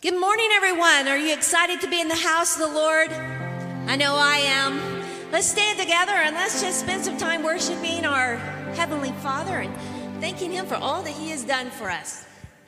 Good morning, everyone. Are you excited to be in the house of the Lord? I know I am. Let's stand together and let's just spend some time worshiping our Heavenly Father and thanking Him for all that He has done for us.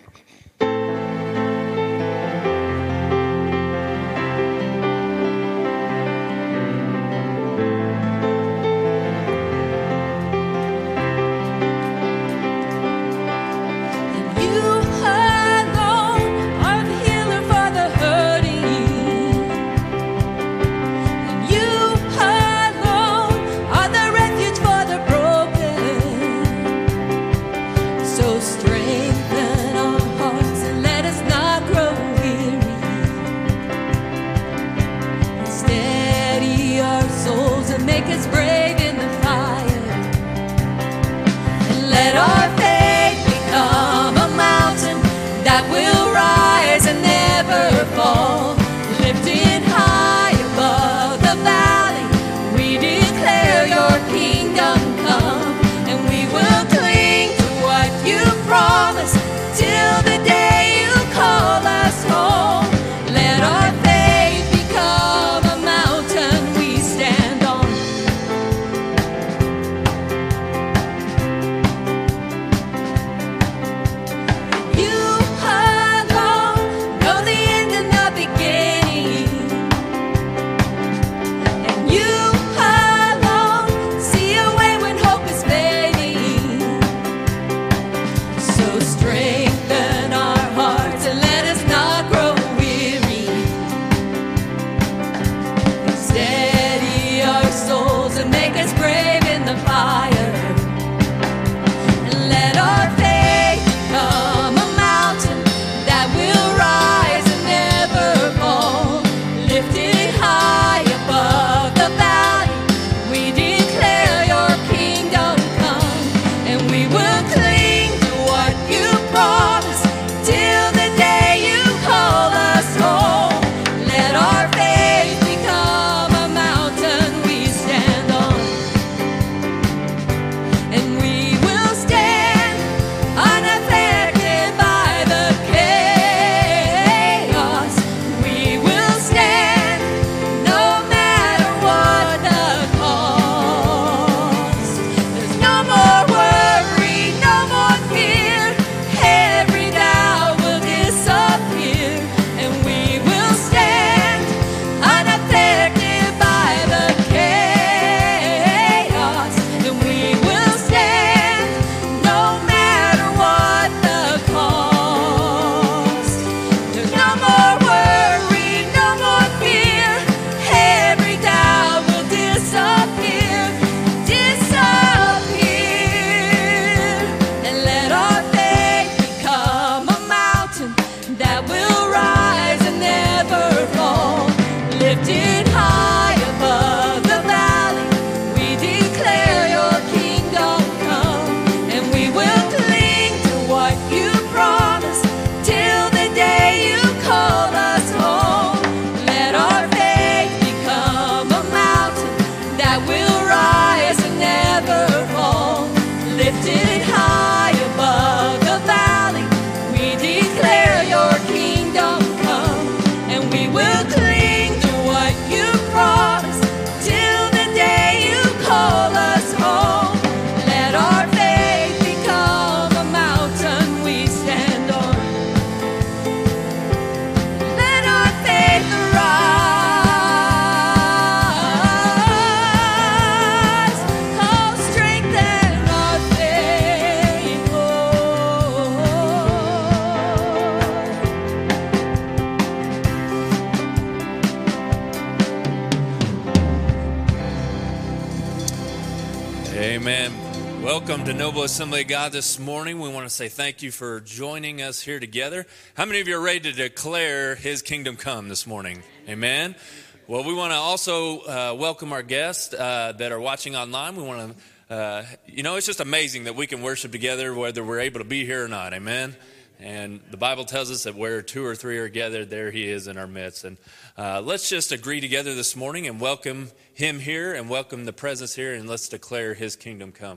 Welcome to Noble Assembly of God this morning. We want to say thank you for joining us here together. How many of you are ready to declare His kingdom come this morning? Amen. Well, we want to also welcome our guests that are watching online. We want to, it's just amazing that we can worship together whether we're able to be here or not. Amen. And the Bible tells us that where two or three are gathered, there He is in our midst. And let's just agree together this morning and welcome Him here and welcome the presence here, and let's declare His kingdom come.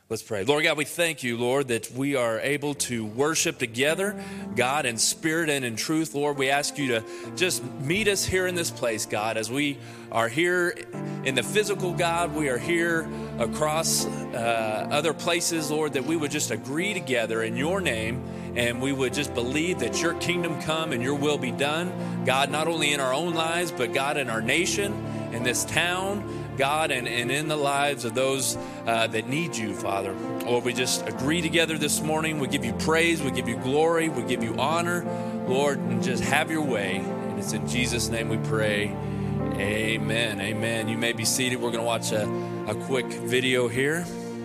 Let's pray. Lord God, we thank you, Lord, that we are able to worship together, God, in spirit and in truth. Lord, we ask you to just meet us here in this place, God, as we are here in the physical, God. We are here across other places, Lord, that we would just agree together in your name, and we would just believe that your kingdom come and your will be done, God, not only in our own lives, but God, in our nation, in this town, God, and in the lives of those that need you, Father. Lord, we just agree together this morning. We give you praise. We give you glory. We give you honor, Lord, and just have your way. And it's in Jesus' name we pray. Amen. Amen. You may be seated. We're going to watch a quick video here.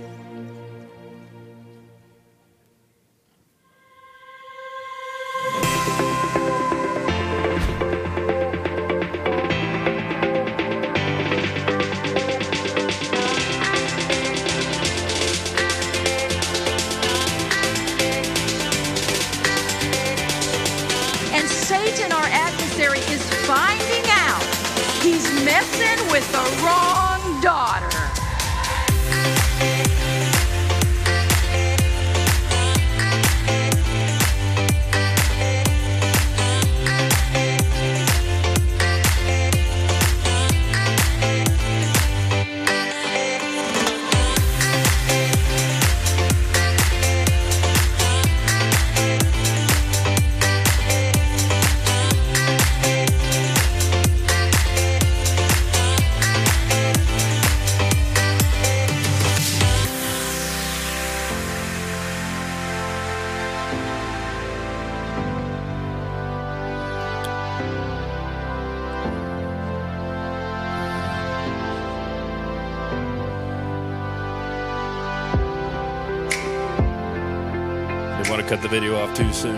Is finding out he's messing with the wrong daughter. Want to cut the video off too soon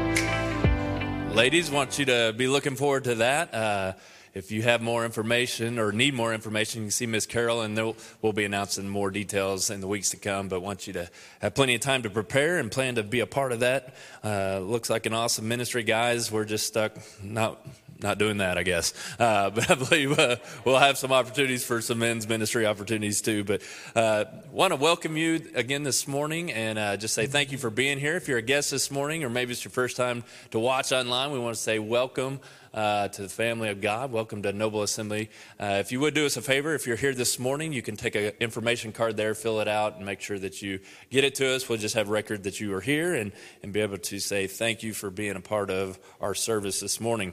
here. Ladies, want you to be looking forward to that. If you have more information or need more information, you can see Miss Carol, and we'll be announcing more details in the weeks to come, but want you to have plenty of time to prepare and plan to be a part of that. Looks like an awesome ministry, guys. We're just stuck not doing that, I guess. But I believe we'll have some opportunities for some men's ministry opportunities too. But want to welcome you again this morning and just say thank you for being here. If you're a guest this morning or maybe it's your first time to watch online, we want to say welcome to the family of God. Welcome to Noble Assembly. If you would do us a favor, if you're here this morning, you can take an information card there, fill it out, and make sure that you get it to us. We'll just have record that you are here and be able to say thank you for being a part of our service this morning.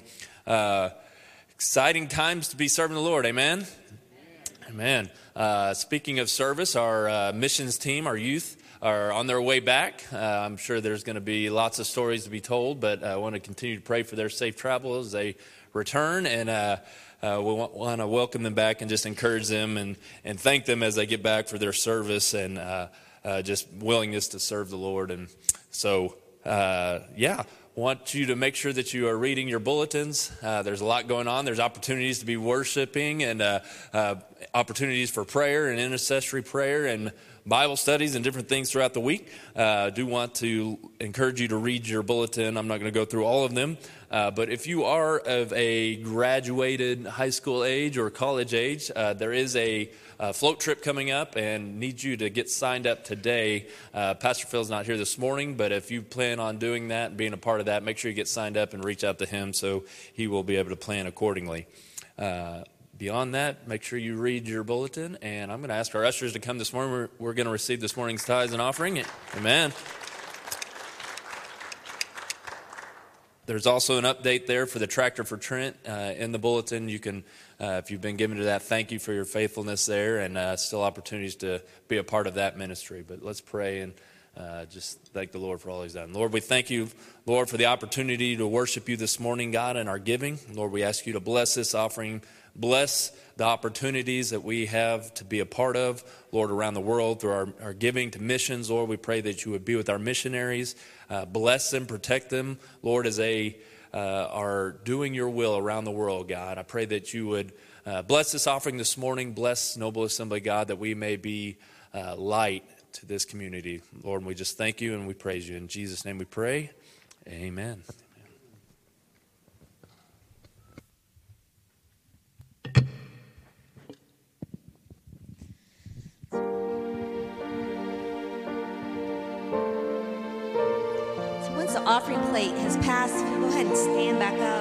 Exciting times to be serving the Lord. Amen? Amen. Speaking of service, our missions team, our youth, are on their way back. I'm sure there's going to be lots of stories to be told, but I want to continue to pray for their safe travel as they return, and we want to welcome them back and just encourage them and thank them as they get back for their service and just willingness to serve the Lord. And so, want you to make sure that you are reading your bulletins. There's a lot going on. There's opportunities to be worshiping and opportunities for prayer and intercessory prayer and Bible studies and different things throughout the week. Do want to encourage you to read your bulletin. I'm not going to go through all of them, but if you are of a graduated high school age or college age, there is a float trip coming up and need you to get signed up today. Pastor Phil's not here this morning, but if you plan on doing that and being a part of that, make sure you get signed up and reach out to him so he will be able to plan accordingly. Beyond that, make sure you read your bulletin, and I'm going to ask our ushers to come this morning. We're going to receive this morning's tithes and offering. Amen. There's also an update there for the Tractor for Trent in the bulletin. You can, if you've been given to that, thank you for your faithfulness there, and still opportunities to be a part of that ministry. But let's pray and just thank the Lord for all he's done. Lord, we thank you, Lord, for the opportunity to worship you this morning, God, in our giving. Lord, we ask you to bless this offering. Bless the opportunities that we have to be a part of, Lord, around the world through our giving to missions. Lord, we pray that you would be with our missionaries. Bless them, protect them, Lord, as they are doing your will around the world, God. I pray that you would bless this offering this morning. Bless Noble Assembly, God, that we may be light to this community. Lord, we just thank you and we praise you. In Jesus' name we pray. Amen. offering plate has passed, go ahead and stand back up.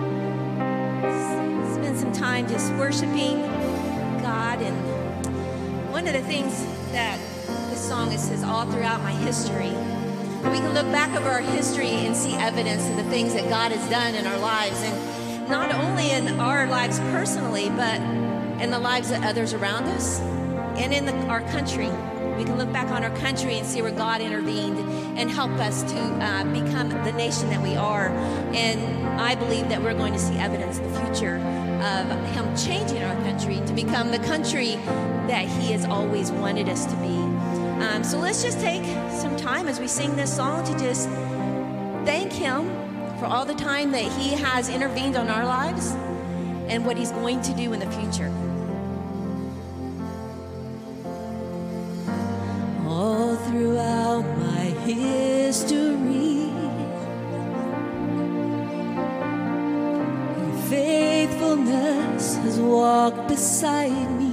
Spend some time just worshiping God. And one of the things that this song, it says, all throughout my history. We can look back over our history and see evidence of the things that God has done in our lives. And not only in our lives personally, but in the lives of others around us and in our country. We can look back on our country and see where God intervened and helped us to become the nation that we are. And I believe that we're going to see evidence in the future of Him changing our country to become the country that He has always wanted us to be. So let's just take some time as we sing this song to just thank Him for all the time that He has intervened on our lives and what He's going to do in the future. All throughout my history, Your faithfulness has walked beside me.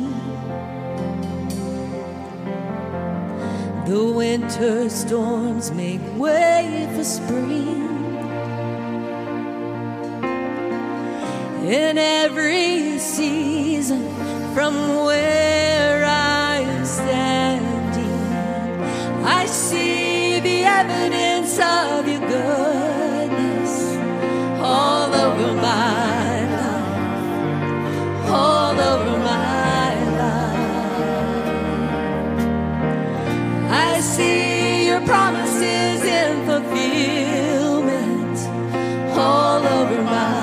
The winter storms make way for spring. In every season, from where I am standing, I see the evidence of Your goodness all over my life, all over my life. I see Your promises in fulfillment all over my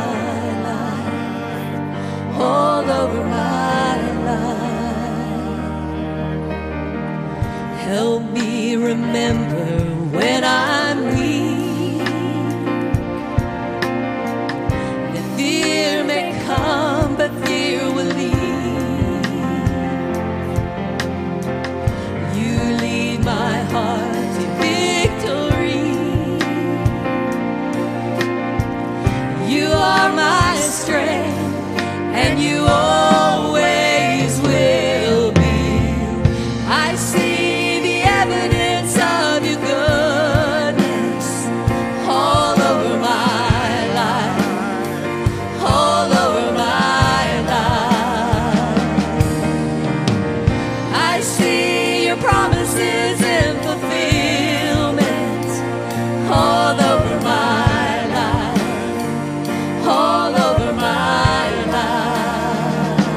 life, all over my life. Help me remember when I'm weak, that fear may come, but fear will leave. You lead my heart to victory. You are my strength, and You always will be. I see the evidence of Your goodness all over my life, all over my life. I see Your promises in fulfillment all over my life, all over my life.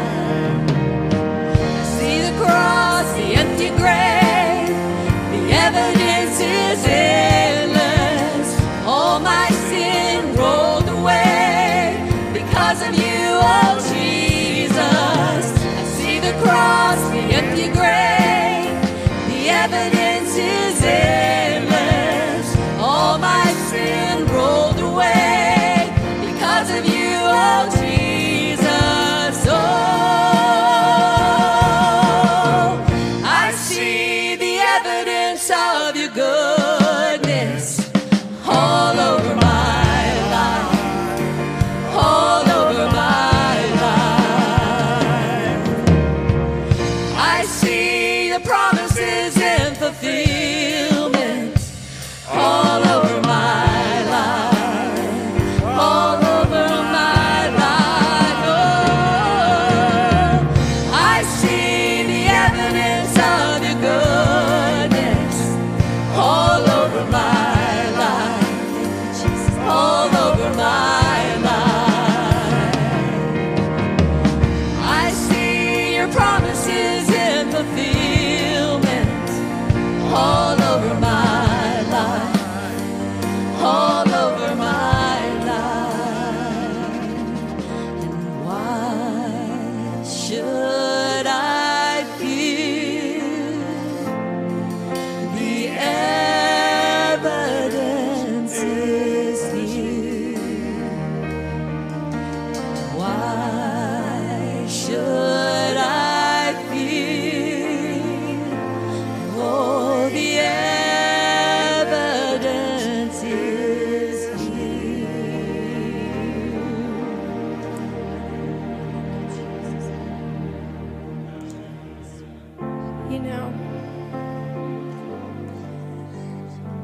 I see the cross, the empty grave, the evidence is endless. All my sin rolled away because of You, oh Jesus. I see the cross, the empty grave, the evidence is endless. All my sin rolled away because of You, oh Jesus. Oh, I see the evidence of Your goodness all over my life, all over my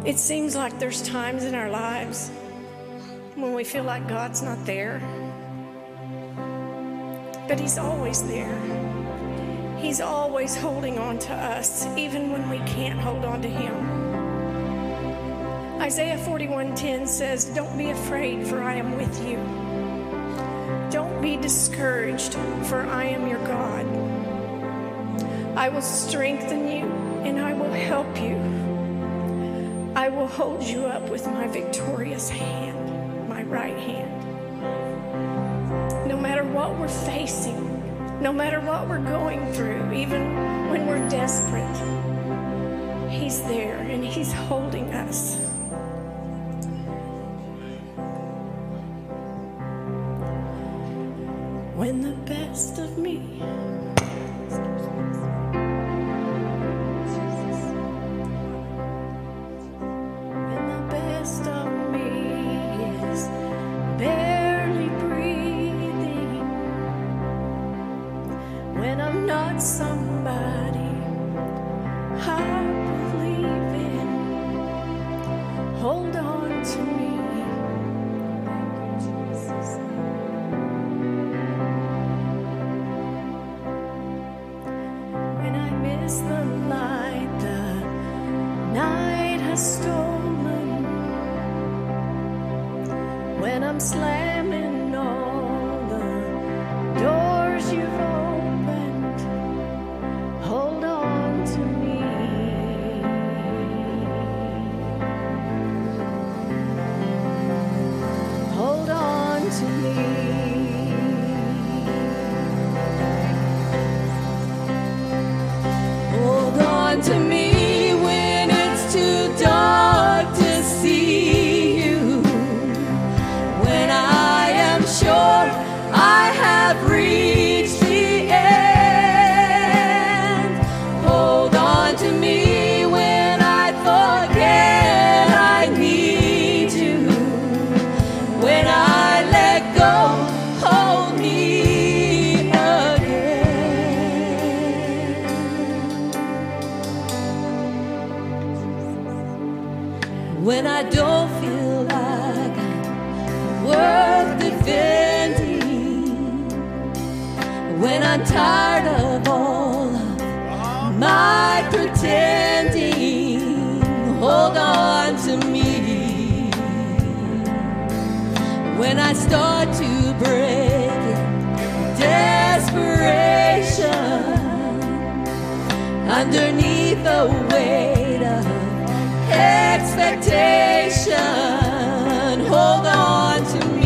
It seems like there's times in our lives when we feel like God's not there. But He's always there. He's always holding on to us, even when we can't hold on to Him. Isaiah 41:10 says, "Don't be afraid, for I am with you. Don't be discouraged, for I am your God. I will strengthen you, and I will help you. I will hold you up with my victorious hand, my right hand." No matter what we're facing, no matter what we're going through, even when we're desperate, He's there and He's holding us. When the best of me is barely breathing, when I'm not somebody I believe in, hold on to me. When I miss the light the night has stolen, when I'm slamming all the doors you've opened, hold on to me. Hold on to me. Hold on to me when it's too dark to see you. When I am sure I have reached the end. Hold on to me when I forget I need you. When I let go, hold me again. When I don't feel like worth defending, when I'm tired of all of my pretending, hold on to me. When I start to break in desperation, underneath the weight of expectation, hold on to me.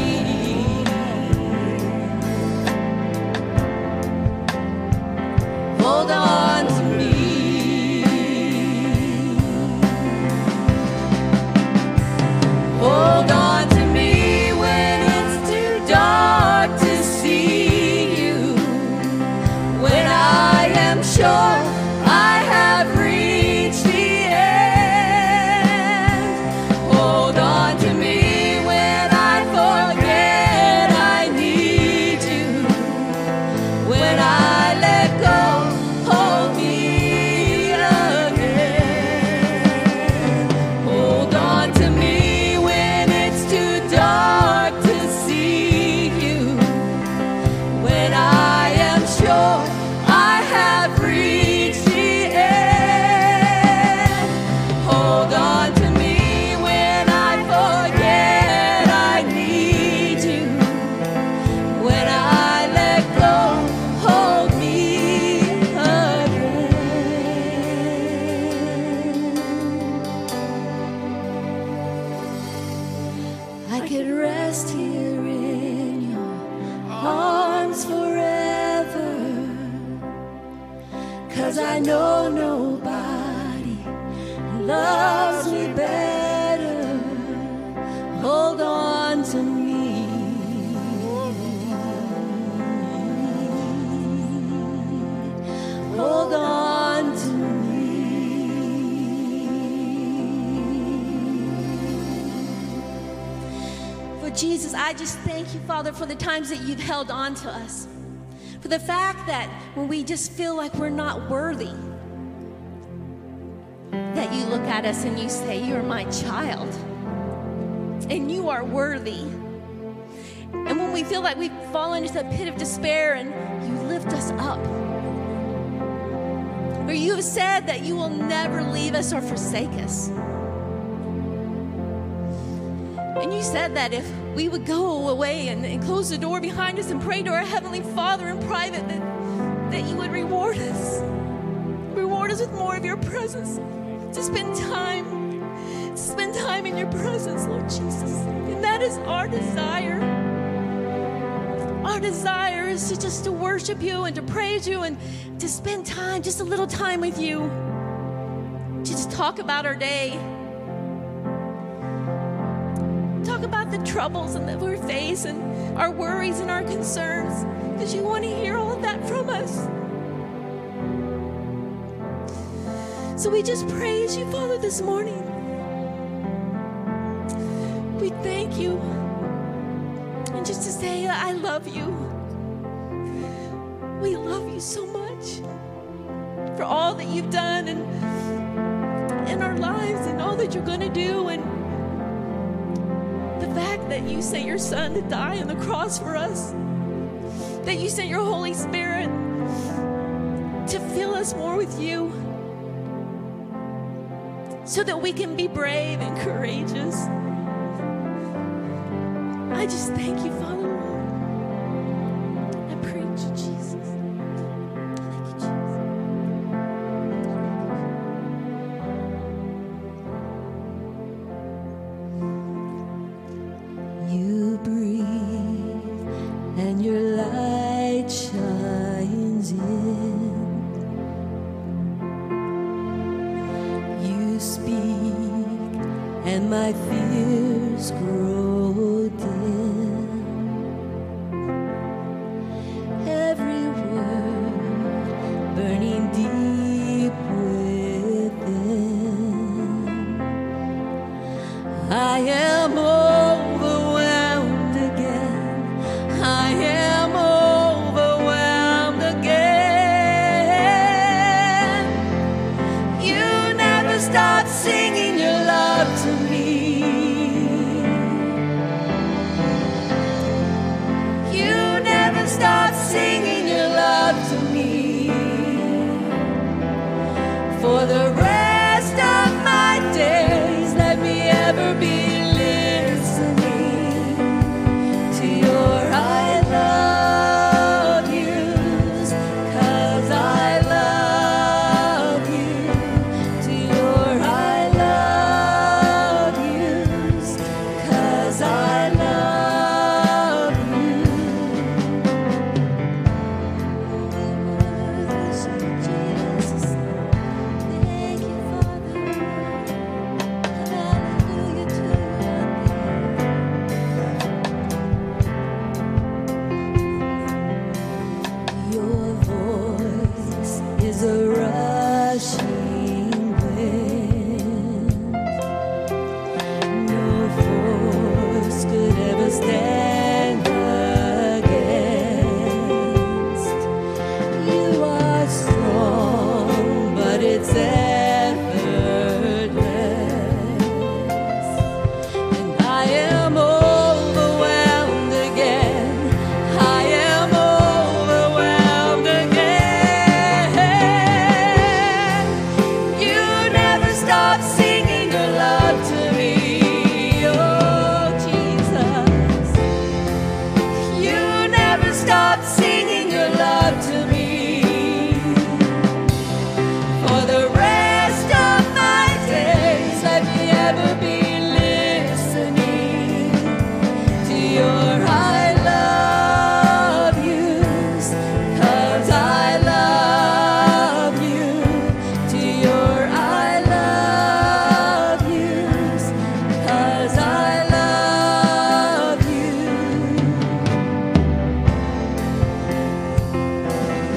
Hold on to me. Hold on to me when it's too dark to see you. When I am sure I have reached the end. Hold on to me when I forget I need you. When I let go, hold me again. Hold on to me when it's too dark to see you. When I am sure I have reached the end. Hold on to me when I forget I need you. When I let go, hold me again. I could rest here in your arms forever, 'cause I know nobody loves me better. Hold on to me. Hold on to me. For Jesus, I just thank you, Father, for the times that you've held on to us. For the fact that when we just feel like we're not worthy, that you look at us and you say, you're my child and you are worthy. And when we feel like we've fallen into that pit of despair and you lift us up. Or you have said that you will never leave us or forsake us. And you said that if we would go away and close the door behind us and pray to our Heavenly Father in private, that you would reward us. Reward us with more of your presence. To spend time in your presence, Lord Jesus. And that is our desire. Our desire is to worship you and to praise you and to spend time, just a little time with you. To just talk about our day. Talk about the troubles that we face and our worries and our concerns. Because you want to hear all of that from us. So we just praise you, Father, this morning. We thank you. And just to say, I love you. We love you so much for all that you've done and in our lives and all that you're going to do. And the fact that you sent your son to die on the cross for us, that you sent your Holy Spirit to fill us more with you so that we can be brave and courageous. I just thank you, Father, Lord. I praise you, Jesus. Thank you, Jesus. You breathe and your light shines in. You speak and my fears grow dim. Every word burning deep within. I am overwhelmed again. I am overwhelmed again. You never stop singing your love to me. You never stop singing your love to me. For the rest of my days, let me ever be listening to your I love yous, 'cause I love you. To your I love yous, 'cause I love you. Jesus, thank you, Father. Hallelujah to your voice is a rushing wind. No force could ever stand against. You are strong, but it's effortless. And I am overwhelmed again. I am overwhelmed again. You never stop singing your love to me, oh Jesus. You never stop singing your love to me. For the rest of my days, let me ever be listening to your I love yous, 'cause I love you. To your I love yous, 'cause I love you.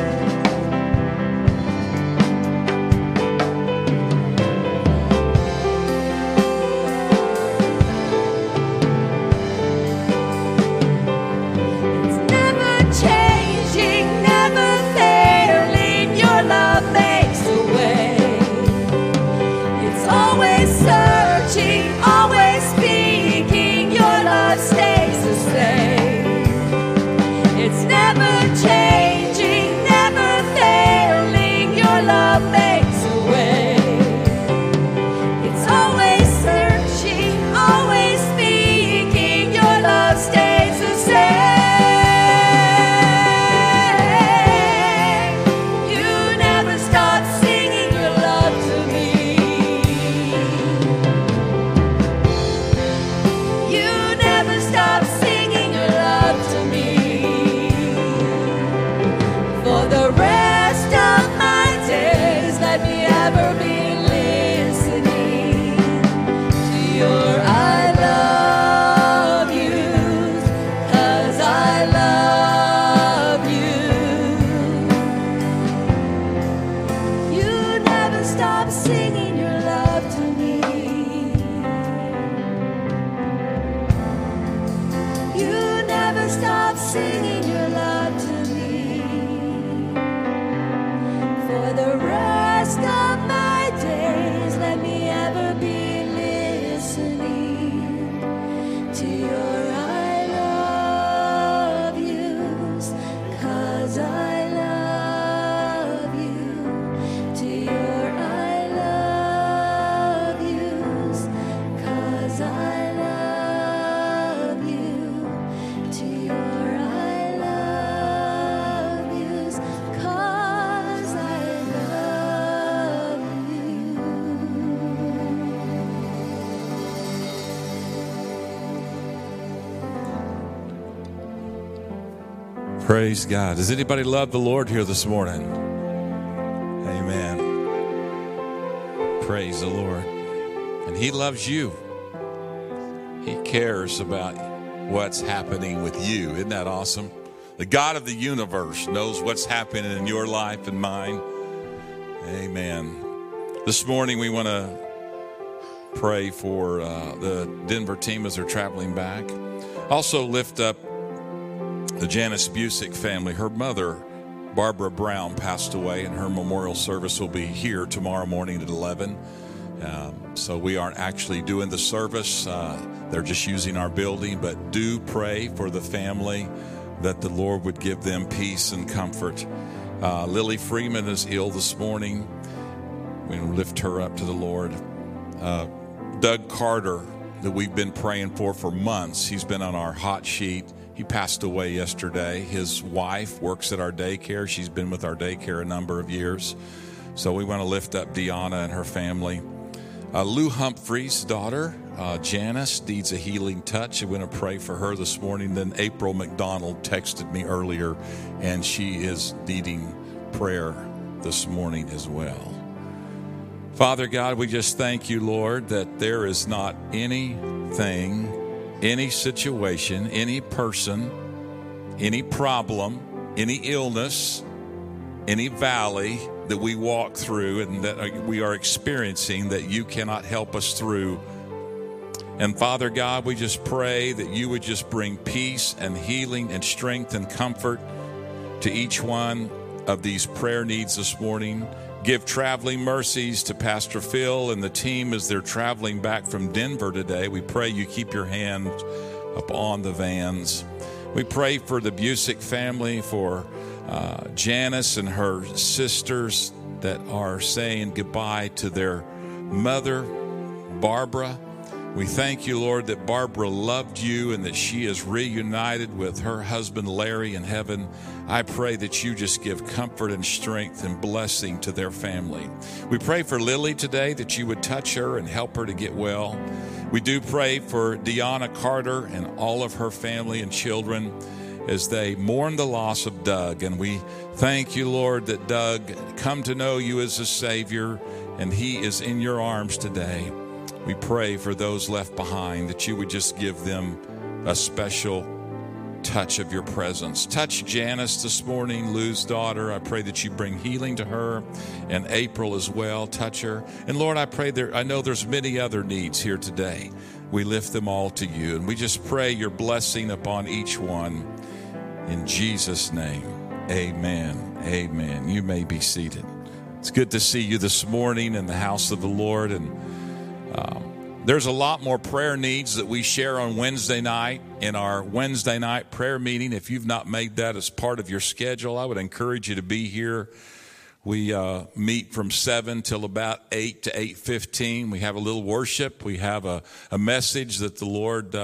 singing your love to me. For the rest of my days, let me ever be listening to your I love yous, 'cause I love you. To your I love yous, 'cause I love you. To your I love yous, 'cause I love you. Praise God. Does anybody love the Lord here this morning? Amen. Praise the Lord. And He loves you. He cares about what's happening with you. Isn't that awesome? The God of the universe knows what's happening in your life and mine. Amen. This morning we want to pray for the Denver team as they're traveling back. Also lift up the Janice Busick family. Her mother, Barbara Brown, passed away, and her memorial service will be here tomorrow morning at 11. So we aren't actually doing the service. They're just using our building. But do pray for the family that the Lord would give them peace and comfort. Lily Freeman is ill this morning. We lift her up to the Lord. Doug Carter, that we've been praying for months. He's been on our hot sheet. He passed away yesterday. His wife works at our daycare. She's been with our daycare a number of years. So we want to lift up Deanna and her family. Lou Humphrey's daughter, Janice, needs a healing touch. We're going to pray for her this morning. Then April McDonald texted me earlier, and she is needing prayer this morning as well. Father God, we just thank you, Lord, that there is not anything, any situation, any person, any problem, any illness, any valley that we walk through and that we are experiencing that you cannot help us through. And Father God, we just pray that you would just bring peace and healing and strength and comfort to each one of these prayer needs this morning. Give traveling mercies to Pastor Phil and the team as they're traveling back from Denver today. We pray you keep your hand upon the vans. We pray for the Busick family, for Janice and her sisters that are saying goodbye to their mother, Barbara. We thank you, Lord, that Barbara loved you and that she is reunited with her husband, Larry, in heaven. I pray that you just give comfort and strength and blessing to their family. We pray for Lily today, that you would touch her and help her to get well. We do pray for Deanna Carter and all of her family and children as they mourn the loss of Doug. And we thank you, Lord, that Doug come to know you as a Savior, and he is in your arms today. We pray for those left behind, that you would just give them a special touch of your presence. Touch Janice this morning, Lou's daughter. I pray that you bring healing to her, and April as well. Touch her. And Lord, I pray I know there's many other needs here today. We lift them all to you, and we just pray your blessing upon each one. In Jesus' name, amen. Amen. You may be seated. It's good to see you this morning in the house of the Lord, and there's a lot more prayer needs that we share on Wednesday night in our Wednesday night prayer meeting. If you've not made that as part of your schedule, I would encourage you to be here. We meet from 7 till about 8 to 8:15. We have a little worship. We have a message that the Lord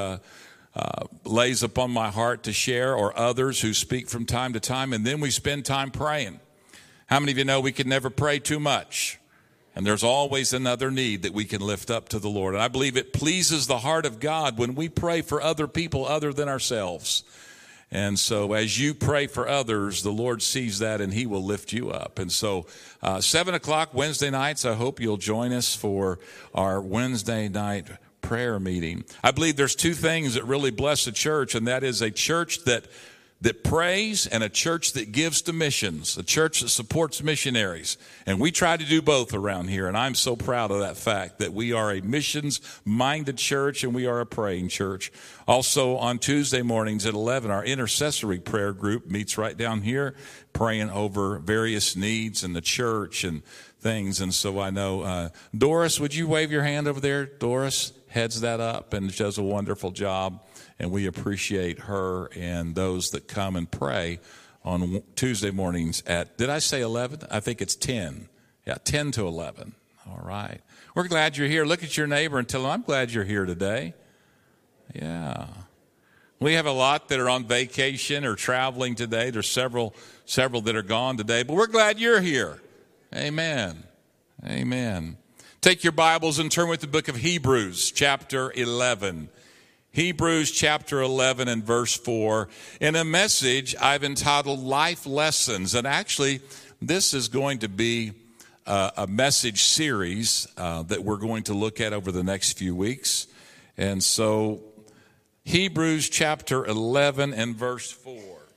lays upon my heart to share, or others who speak from time to time. And then we spend time praying. How many of you know we can never pray too much? And there's always another need that we can lift up to the Lord. And I believe it pleases the heart of God when we pray for other people other than ourselves. And so as you pray for others, the Lord sees that and he will lift you up. And so 7 o'clock Wednesday nights, I hope you'll join us for our Wednesday night prayer meeting. I believe there's two things that really bless a church, and that is a church that that prays and a church that gives to missions, a church that supports missionaries. And we try to do both around here, and I'm so proud of that fact that we are a missions-minded church and we are a praying church. Also on Tuesday mornings at 11, our intercessory prayer group meets right down here, praying over various needs in the church and things. And so I know, Doris, would you wave your hand over there? Doris heads that up and does a wonderful job. And we appreciate her and those that come and pray on Tuesday mornings at, did I say 11? I think it's 10. Yeah, 10 to 11. All right. We're glad you're here. Look at your neighbor and tell them, I'm glad you're here today. Yeah. We have a lot that are on vacation or traveling today. There's several that are gone today, but we're glad you're here. Amen. Amen. Take your Bibles and turn with the book of Hebrews, chapter 11. Hebrews chapter 11 and verse 4. In a message I've entitled Life Lessons. And actually, this is going to be a message series that we're going to look at over the next few weeks. And so, Hebrews chapter 11 and verse 4.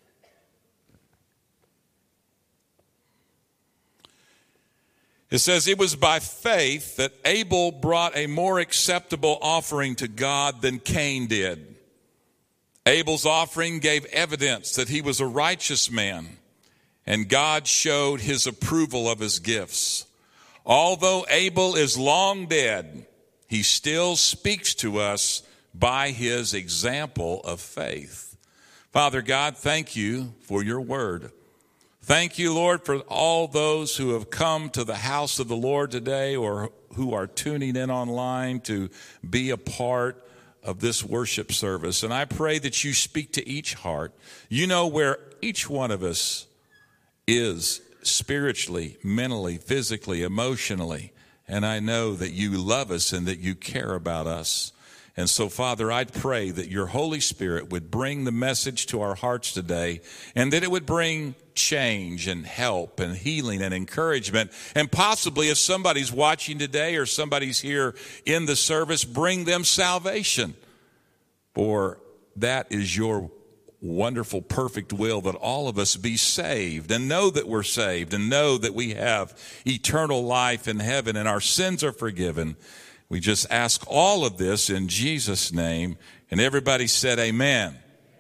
It says, it was by faith that Abel brought a more acceptable offering to God than Cain did. Abel's offering gave evidence that he was a righteous man, and God showed his approval of his gifts. Although Abel is long dead, he still speaks to us by his example of faith. Father God, thank you for your word. Thank you, Lord, for all those who have come to the house of the Lord today or who are tuning in online to be a part of this worship service. And I pray that you speak to each heart. You know where each one of us is spiritually, mentally, physically, emotionally. And I know that you love us and that you care about us. And so, Father, I pray that your Holy Spirit would bring the message to our hearts today and that it would bring change and help and healing and encouragement. And possibly if somebody's watching today or somebody's here in the service, bring them salvation. For that is your wonderful, perfect will that all of us be saved and know that we're saved and know that we have eternal life in heaven and our sins are forgiven. We just ask all of this in Jesus' name. And everybody said amen.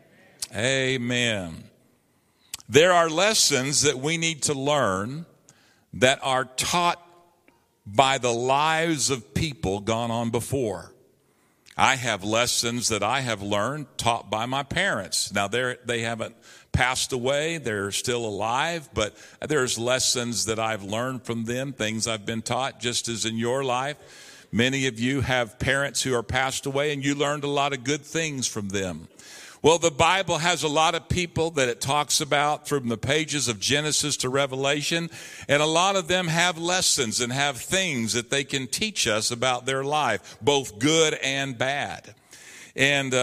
Amen. There are lessons that we need to learn that are taught by the lives of people gone on before. I have lessons that I have learned taught by my parents. Now, they haven't passed away. They're still alive, but there's lessons that I've learned from them, things I've been taught, just as in your life. Many of you have parents who are passed away, and you learned a lot of good things from them. Well, the Bible has a lot of people that it talks about from the pages of Genesis to Revelation, and a lot of them have lessons and have things that they can teach us about their life, both good and bad. And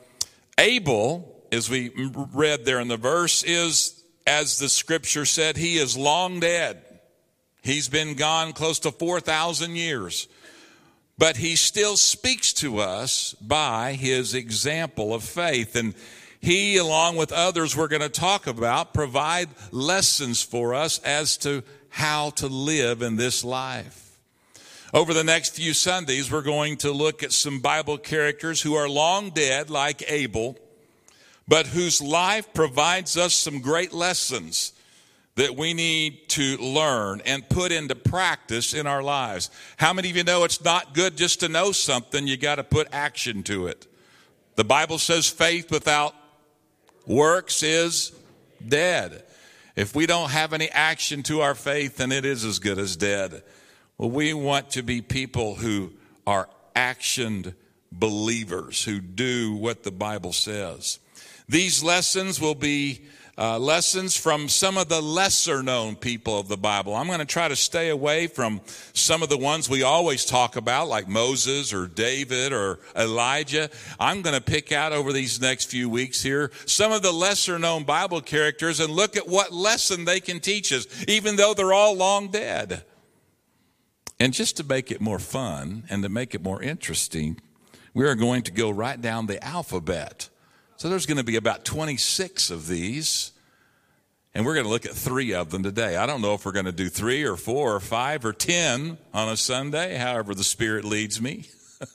Abel, as we read there in the verse, is, as the scripture said, he is long dead. He's been gone close to 4,000 years. But he still speaks to us by his example of faith. And he, along with others we're going to talk about, provide lessons for us as to how to live in this life. Over the next few Sundays, we're going to look at some Bible characters who are long dead, like Abel, but whose life provides us some great lessons that we need to learn and put into practice in our lives. How many of you know it's not good just to know something? You got to put action to it. The Bible says faith without works is dead. If we don't have any action to our faith, then it is as good as dead. Well, we want to be people who are actioned believers, who do what the Bible says. These lessons will be lessons from some of the lesser known people of the Bible. I'm going to try to stay away from some of the ones we always talk about, like Moses or David or Elijah. I'm going to pick out over these next few weeks here some of the lesser known Bible characters and look at what lesson they can teach us, even though they're all long dead. And just to make it more fun and to make it more interesting, we are going to go right down the alphabet. So there's going to be about 26 of these. And we're going to look at 3 of them today. I don't know if we're going to do 3 or 4 or 5 or 10 on a Sunday, however the Spirit leads me.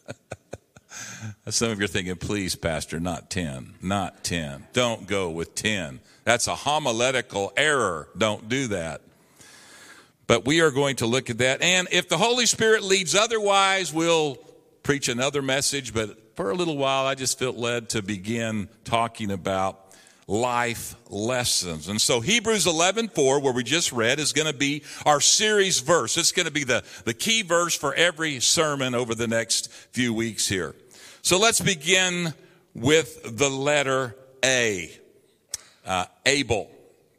Some of you are thinking, please, Pastor, not 10. Not 10. Don't go with 10. That's a homiletical error. Don't do that. But we are going to look at that. And if the Holy Spirit leads otherwise, we'll preach another message. But for a little while, I just felt led to begin talking about life lessons. And so Hebrews 11:4, where we just read, is going to be our series verse. It's going to be the key verse for every sermon over the next few weeks here. So let's begin with the letter A, Abel.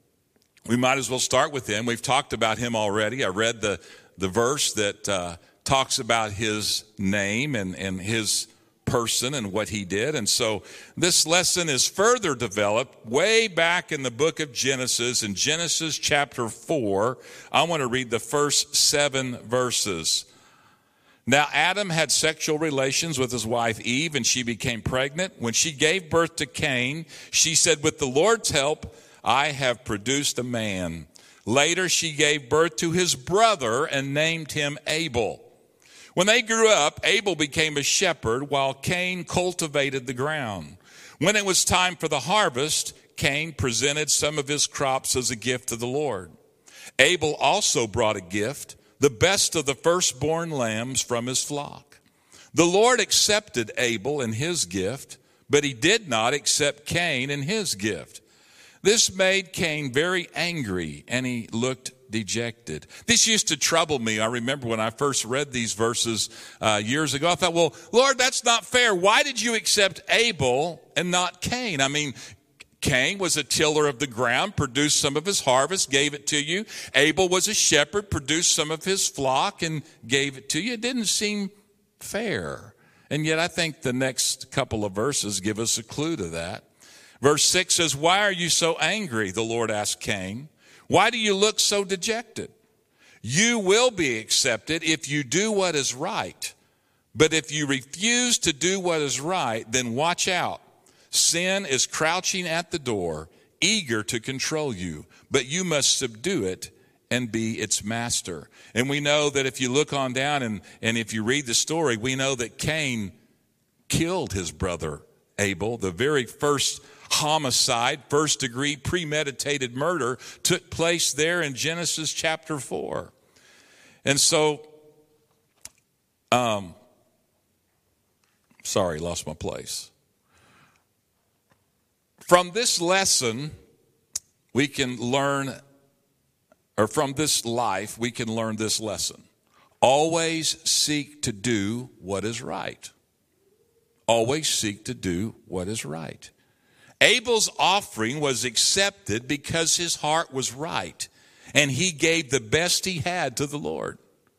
We might as well start with him. We've talked about him already. I read the verse that talks about his name and his person and what he did. And so this lesson is further developed way back in the book of Genesis. In Genesis chapter 4, I want to read the first 7 verses. Now Adam had sexual relations with his wife Eve, and she became pregnant. When she gave birth to Cain, she said, "With the Lord's help, I have produced a man." Later she gave birth to his brother and named him Abel. When they grew up, Abel became a shepherd while Cain cultivated the ground. When it was time for the harvest, Cain presented some of his crops as a gift to the Lord. Abel also brought a gift, the best of the firstborn lambs from his flock. The Lord accepted Abel and his gift, but he did not accept Cain and his gift. This made Cain very angry, and he looked dejected. This used to trouble me. I remember when I first read these verses years ago, I thought, well, Lord, that's not fair. Why did you accept Abel and not Cain? I mean, Cain was a tiller of the ground, produced some of his harvest, gave it to you. Abel was a shepherd, produced some of his flock and gave it to you. It didn't seem fair. And yet I think the next couple of verses give us a clue to that. Verse 6 says, "Why are you so angry?" the Lord asked Cain. "Why do you look so dejected? You will be accepted if you do what is right. But if you refuse to do what is right, then watch out. Sin is crouching at the door, eager to control you, but you must subdue it and be its master." And we know that if you look on down and if you read the story, we know that Cain killed his brother Abel. The very first homicide, first degree premeditated murder took place there in Genesis chapter 4. And so, lost my place. From this lesson, we can learn, or from this life, we can learn this lesson. Always seek to do what is right. Always seek to do what is right. Abel's offering was accepted because his heart was right, and he gave the best he had to the Lord.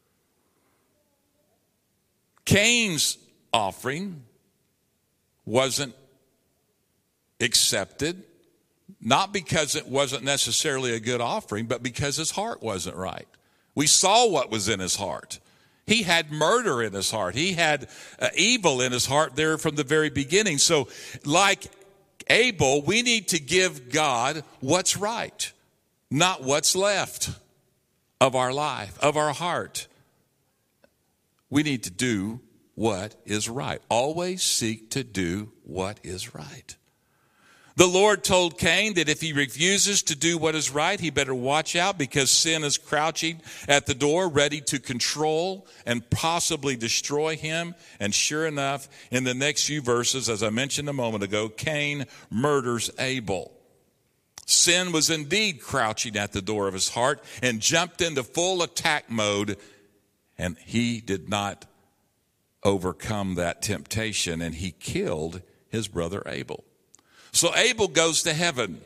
Cain's offering wasn't accepted, not because it wasn't necessarily a good offering, but because his heart wasn't right. We saw what was in his heart. He had murder in his heart. He had evil in his heart there from the very beginning. So like Abel, we need to give God what's right, not what's left of our life, of our heart. We need to do what is right. Always seek to do what is right. The Lord told Cain that if he refuses to do what is right, he better watch out because sin is crouching at the door, ready to control and possibly destroy him. And sure enough, in the next few verses, as I mentioned a moment ago, Cain murders Abel. Sin was indeed crouching at the door of his heart and jumped into full attack mode, and he did not overcome that temptation, and he killed his brother Abel. So Abel goes to heaven.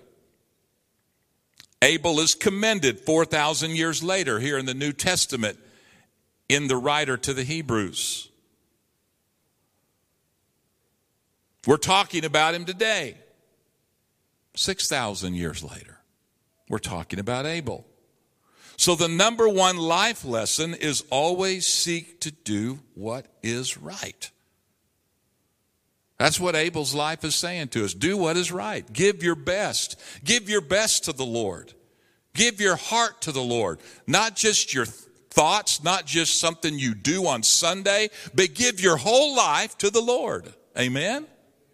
Abel is commended 4,000 years later here in the New Testament in the writer to the Hebrews. We're talking about him today. 6,000 years later, we're talking about Abel. So the number one life lesson is always seek to do what is right. That's what Abel's life is saying to us. Do what is right. Give your best. Give your best to the Lord. Give your heart to the Lord. Not just your thoughts, not just something you do on Sunday, but give your whole life to the Lord. Amen?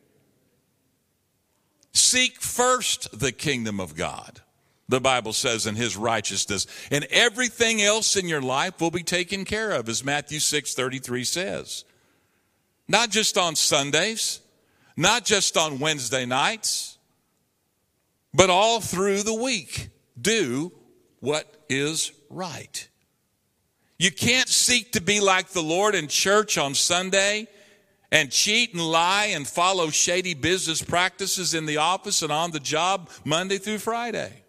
Seek first the kingdom of God, the Bible says, in his righteousness, and everything else in your life will be taken care of, as Matthew 6:33 says. Not just on Sundays, not just on Wednesday nights, but all through the week. Do what is right. You can't seek to be like the Lord in church on Sunday and cheat and lie and follow shady business practices in the office and on the job Monday through Friday.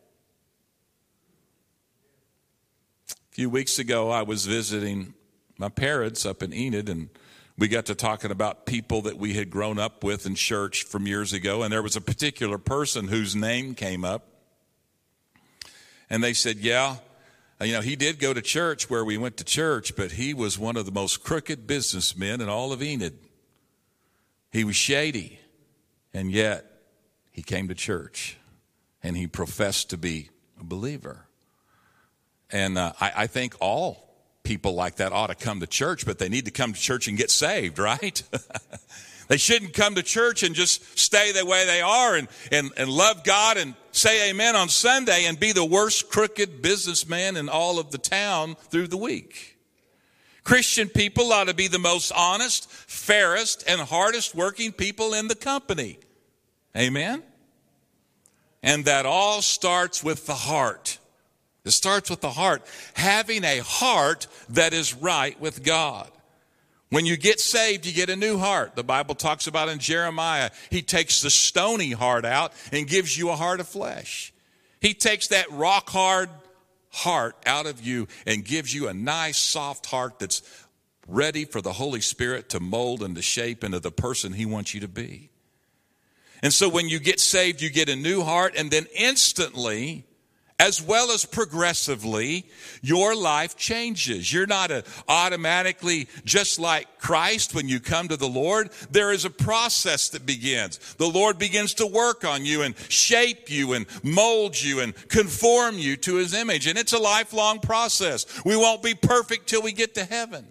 A few weeks ago, I was visiting my parents up in Enid, and we got to talking about people that we had grown up with in church from years ago, and there was a particular person whose name came up. And they said, yeah, he did go to church where we went to church, but he was one of the most crooked businessmen in all of Enid. He was shady, and yet he came to church, and he professed to be a believer. And I think all people like that ought to come to church, but they need to come to church and get saved, right? They shouldn't come to church and just stay the way they are and love God and say amen on Sunday and be the worst crooked businessman in all of the town through the week. Christian people ought to be the most honest, fairest, and hardest working people in the company. Amen? And that all starts with the heart. It starts with the heart. Having a heart that is right with God. When you get saved, you get a new heart. The Bible talks about in Jeremiah, he takes the stony heart out and gives you a heart of flesh. He takes that rock hard heart out of you and gives you a nice soft heart that's ready for the Holy Spirit to mold and to shape into the person he wants you to be. And so when you get saved, you get a new heart, and then instantly, as well as progressively, your life changes. You're not automatically just like Christ when you come to the Lord. There is a process that begins. The Lord begins to work on you and shape you and mold you and conform you to his image. And it's a lifelong process. We won't be perfect till we get to heaven.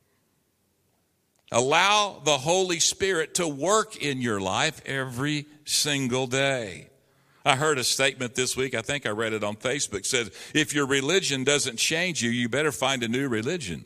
Allow the Holy Spirit to work in your life every single day. I heard a statement this week, I think I read it on Facebook, said, if your religion doesn't change you, you better find a new religion.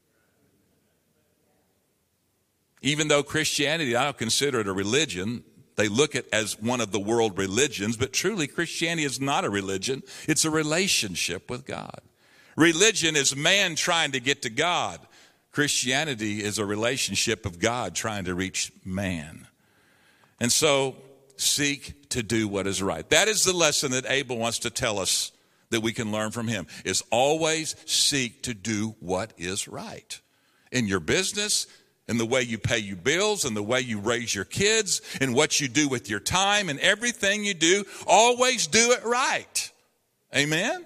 Even though Christianity, I don't consider it a religion. They look at it as one of the world religions, but truly Christianity is not a religion. It's a relationship with God. Religion is man trying to get to God. Christianity is a relationship of God trying to reach man. And so, seek to do what is right. That is the lesson that Abel wants to tell us that we can learn from him, is always seek to do what is right. In your business, in the way you pay your bills, in the way you raise your kids, in what you do with your time, and everything you do, always do it right. Amen?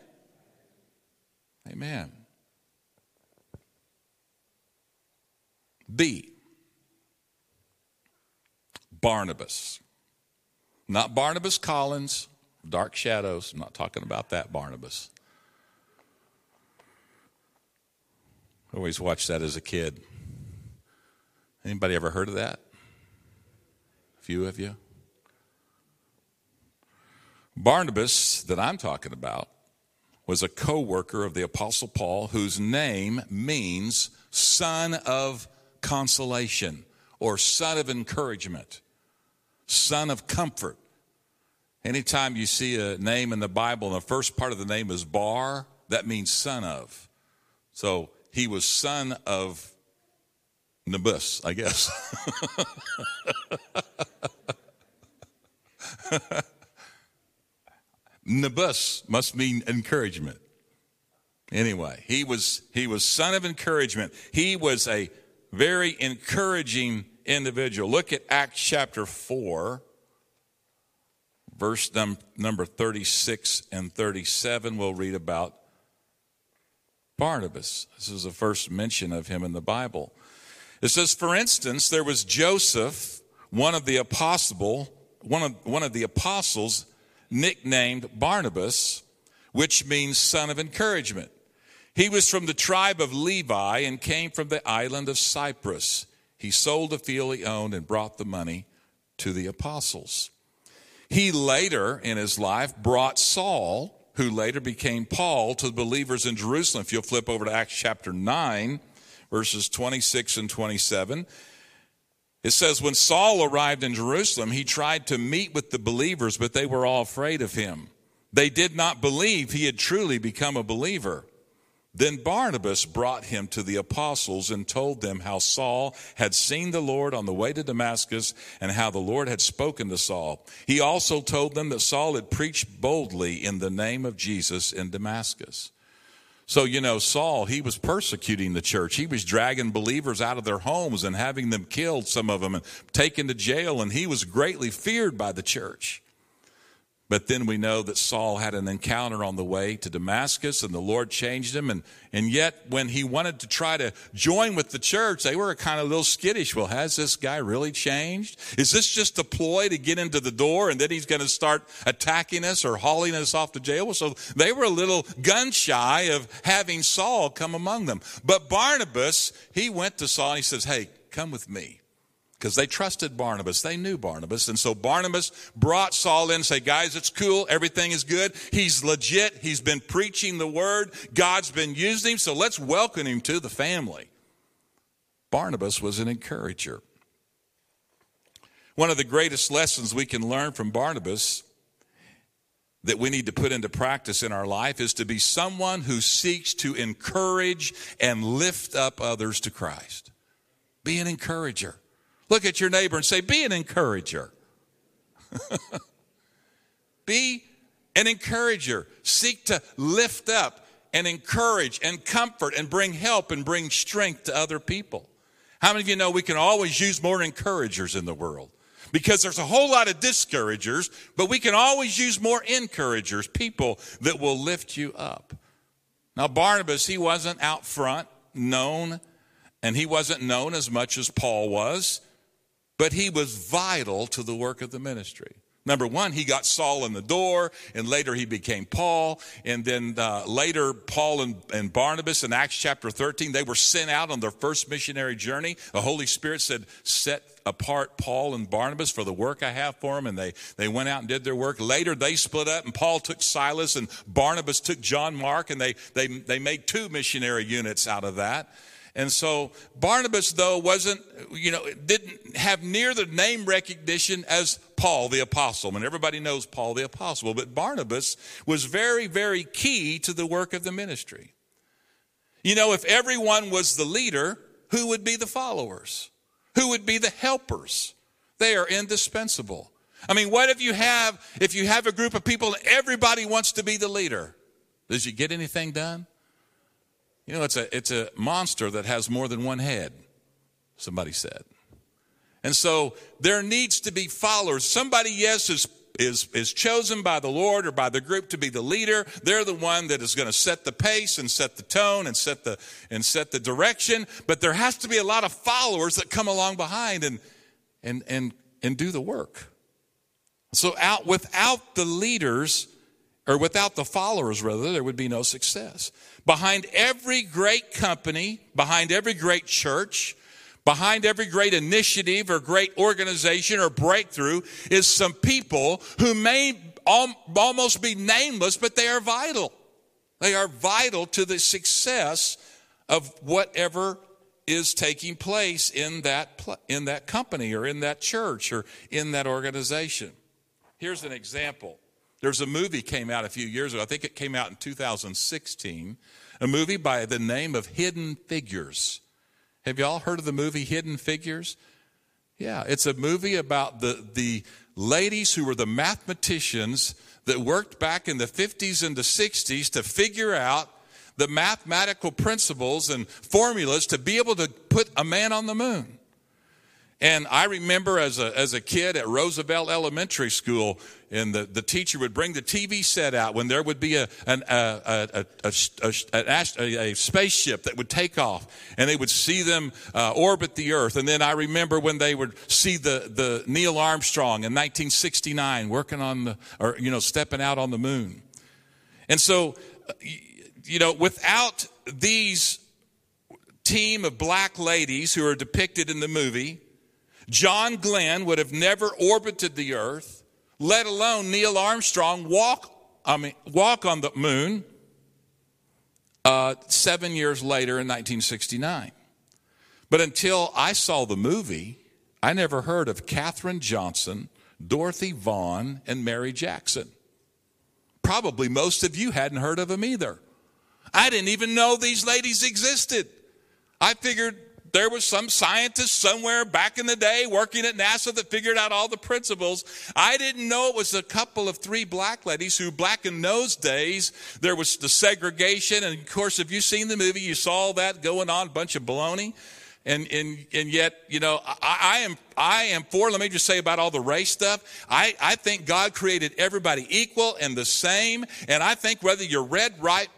Amen. B, Barnabas. Not Barnabas Collins, Dark Shadows. I'm not talking about that Barnabas. I always watched that as a kid. Anybody ever heard of that? A few of you? Barnabas, that I'm talking about, was a co-worker of the Apostle Paul, whose name means son of consolation or son of encouragement, son of comfort. Anytime you see a name in the Bible and the first part of the name is Bar, that means son of. So he was son of Nabus, I guess. Nabus must mean encouragement. Anyway, he was son of encouragement. He was a very encouraging individual. Look at Acts chapter 4, verse number 36 and 37. We'll read about Barnabas. This is the first mention of him in the Bible. It says, for instance, there was Joseph, one of the apostles nicknamed Barnabas, which means son of encouragement. He was from the tribe of Levi and came from the island of Cyprus. He sold a field he owned and brought the money to the apostles. He later in his life brought Saul, who later became Paul, to the believers in Jerusalem. If you'll flip over to Acts chapter 9, verses 26 and 27, it says, when Saul arrived in Jerusalem, he tried to meet with the believers, but they were all afraid of him. They did not believe he had truly become a believer. Then Barnabas brought him to the apostles and told them how Saul had seen the Lord on the way to Damascus and how the Lord had spoken to Saul. He also told them that Saul had preached boldly in the name of Jesus in Damascus. So, Saul, he was persecuting the church. He was dragging believers out of their homes and having them killed, some of them, and taken to jail, and he was greatly feared by the church. But then we know that Saul had an encounter on the way to Damascus, and the Lord changed him. And yet, when he wanted to try to join with the church, they were kind of a little skittish. Well, has this guy really changed? Is this just a ploy to get into the door, and then he's going to start attacking us or hauling us off to jail? So they were a little gun-shy of having Saul come among them. But Barnabas, he went to Saul, and he says, hey, come with me. Because they trusted Barnabas. They knew Barnabas. And so Barnabas brought Saul in and said, guys, it's cool. Everything is good. He's legit. He's been preaching the word. God's been using him. So let's welcome him to the family. Barnabas was an encourager. One of the greatest lessons we can learn from Barnabas that we need to put into practice in our life is to be someone who seeks to encourage and lift up others to Christ. Be an encourager. Look at your neighbor and say, be an encourager. Be an encourager. Seek to lift up and encourage and comfort and bring help and bring strength to other people. How many of you know we can always use more encouragers in the world? Because there's a whole lot of discouragers, but we can always use more encouragers, people that will lift you up. Now, Barnabas, he wasn't out front known, and he wasn't known as much as Paul was. But he was vital to the work of the ministry. Number one, he got Saul in the door, and later he became Paul. And then later, Paul and Barnabas in Acts chapter 13, they were sent out on their first missionary journey. The Holy Spirit said, set apart Paul and Barnabas for the work I have for them. And they went out and did their work. Later, they split up, and Paul took Silas, and Barnabas took John Mark, and they made 2 missionary units out of that. And so Barnabas, though, didn't have near the name recognition as Paul the Apostle. I mean, everybody knows Paul the Apostle, but Barnabas was very, very key to the work of the ministry. If everyone was the leader, who would be the followers? Who would be the helpers? They are indispensable. I mean, what if you have a group of people and everybody wants to be the leader? Does you get anything done? It's a monster that has more than one head, somebody said. And so there needs to be followers. Somebody, yes, is chosen by the Lord or by the group to be the leader. They're the one that is going to set the pace and set the tone and set the direction. But there has to be a lot of followers that come along behind and do the work. So without the leaders, or without the followers, rather, there would be no success. Behind every great company, behind every great church, behind every great initiative or great organization or breakthrough is some people who may almost be nameless, but they are vital. They are vital to the success of whatever is taking place in that company or in that church or in that organization. Here's an example. There's a movie came out a few years ago. I think it came out in 2016. A movie by the name of Hidden Figures. Have you all heard of the movie Hidden Figures? Yeah, it's a movie about the ladies who were the mathematicians that worked back in the 50s and the 60s to figure out the mathematical principles and formulas to be able to put a man on the moon. And I remember as a kid at Roosevelt Elementary School, and the teacher would bring the TV set out when there would be a spaceship that would take off, and they would see them orbit the Earth. And then I remember when they would see the Neil Armstrong in 1969 working on stepping out on the moon. And so, without these team of black ladies who are depicted in the movie, John Glenn would have never orbited the Earth, let alone Neil Armstrong walk on the moon 7 years later in 1969. But until I saw the movie, I never heard of Katherine Johnson, Dorothy Vaughan, and Mary Jackson. Probably most of you hadn't heard of them either. I didn't even know these ladies existed. I figured there was some scientist somewhere back in the day working at NASA that figured out all the principles. I didn't know it was a couple of three black ladies who, back in those days, there was the segregation. And of course, if you've seen the movie, you saw all that going on, a bunch of baloney. And yet, I am for, let me just say about all the race stuff. I think God created everybody equal and the same. And I think whether you're red,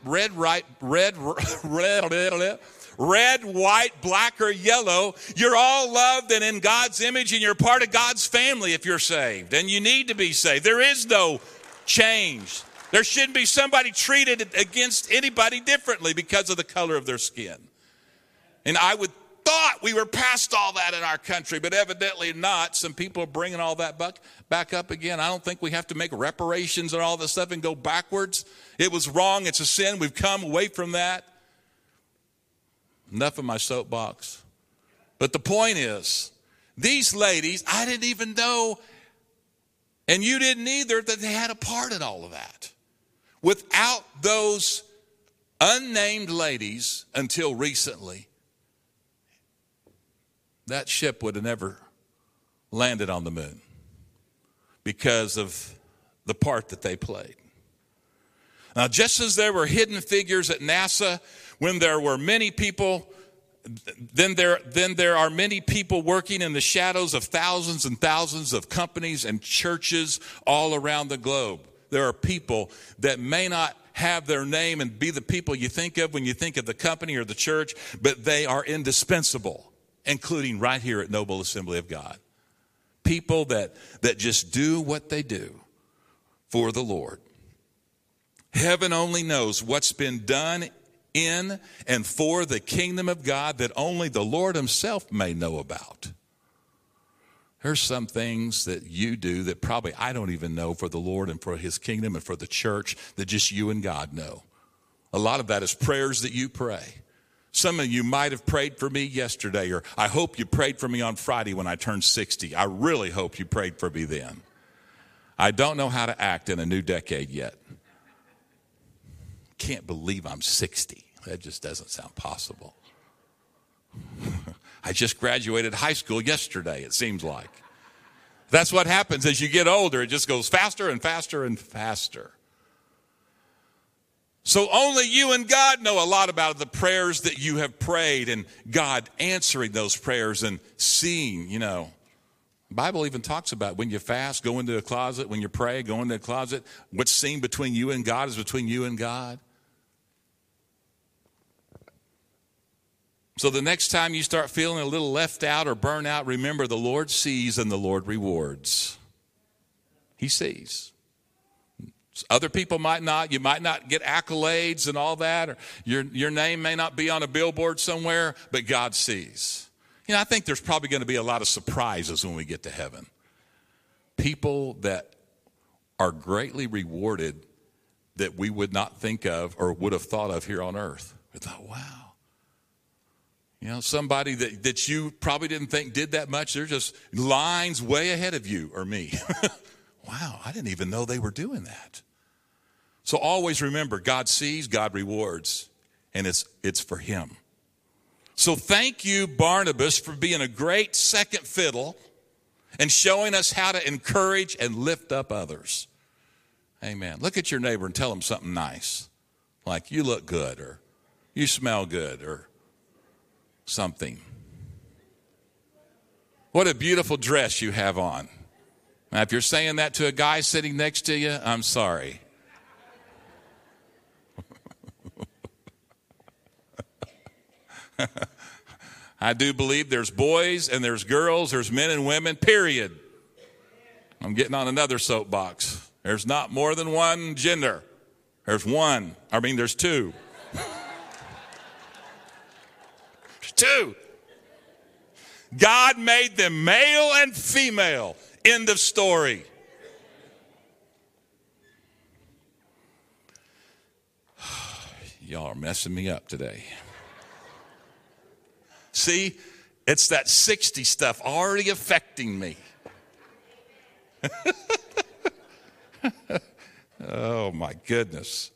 white, black, or yellow, you're all loved and in God's image, and you're part of God's family if you're saved. And you need to be saved. There is no change. There shouldn't be somebody treated against anybody differently because of the color of their skin. And I would thought we were past all that in our country, but evidently not. Some people are bringing all that back up again. I don't think we have to make reparations and all this stuff and go backwards. It was wrong. It's a sin. We've come away from that. Enough of my soapbox. But the point is, these ladies, I didn't even know, and you didn't either, that they had a part in all of that. Without those unnamed ladies until recently, that ship would have never landed on the moon because of the part that they played. Now, just as there were hidden figures at NASA, when there were many people, then there are many people working in the shadows of thousands and thousands of companies and churches all around the globe. There are people that may not have their name and be the people you think of when you think of the company or the church, but they are indispensable, including right here at Noble Assembly of God. People that just do what they do for the Lord. Heaven only knows what's been done in and for the kingdom of God that only the Lord himself may know about. There's some things that you do that probably I don't even know for the Lord and for his kingdom and for the church that just you and God know. A lot of that is prayers that you pray. Some of you might have prayed for me yesterday, or I hope you prayed for me on Friday when I turned 60. I really hope you prayed for me then. I don't know how to act in a new decade yet. Can't believe I'm 60. That just doesn't sound possible. I just graduated high school yesterday, it seems like. That's what happens as you get older. It just goes faster and faster and faster. So only you and God know a lot about the prayers that you have prayed and God answering those prayers and seeing, The Bible even talks about when you fast, go into a closet. When you pray, go into a closet. What's seen between you and God is between you and God. So the next time you start feeling a little left out or burnt out, remember the Lord sees and the Lord rewards. He sees. Other people might not. You might not get accolades and all that, or your name may not be on a billboard somewhere, but God sees. I think there's probably going to be a lot of surprises when we get to heaven. People that are greatly rewarded that we would not think of or would have thought of here on earth. We thought, wow. Somebody that you probably didn't think did that much. They're just lines way ahead of you or me. Wow, I didn't even know they were doing that. So always remember, God sees, God rewards, and it's for him. So thank you, Barnabas, for being a great second fiddle and showing us how to encourage and lift up others. Amen. Look at your neighbor and tell them something nice, like you look good or you smell good or something. What a beautiful dress you have on. Now, if you're saying that to a guy sitting next to you, I'm sorry. I do believe there's boys and there's girls, there's men and women, period. I'm getting on another soapbox. There's not more than one gender. There's two. There's two. God made them male and female. End of story. Y'all are messing me up today. See, it's that 60 stuff already affecting me. Oh, my goodness.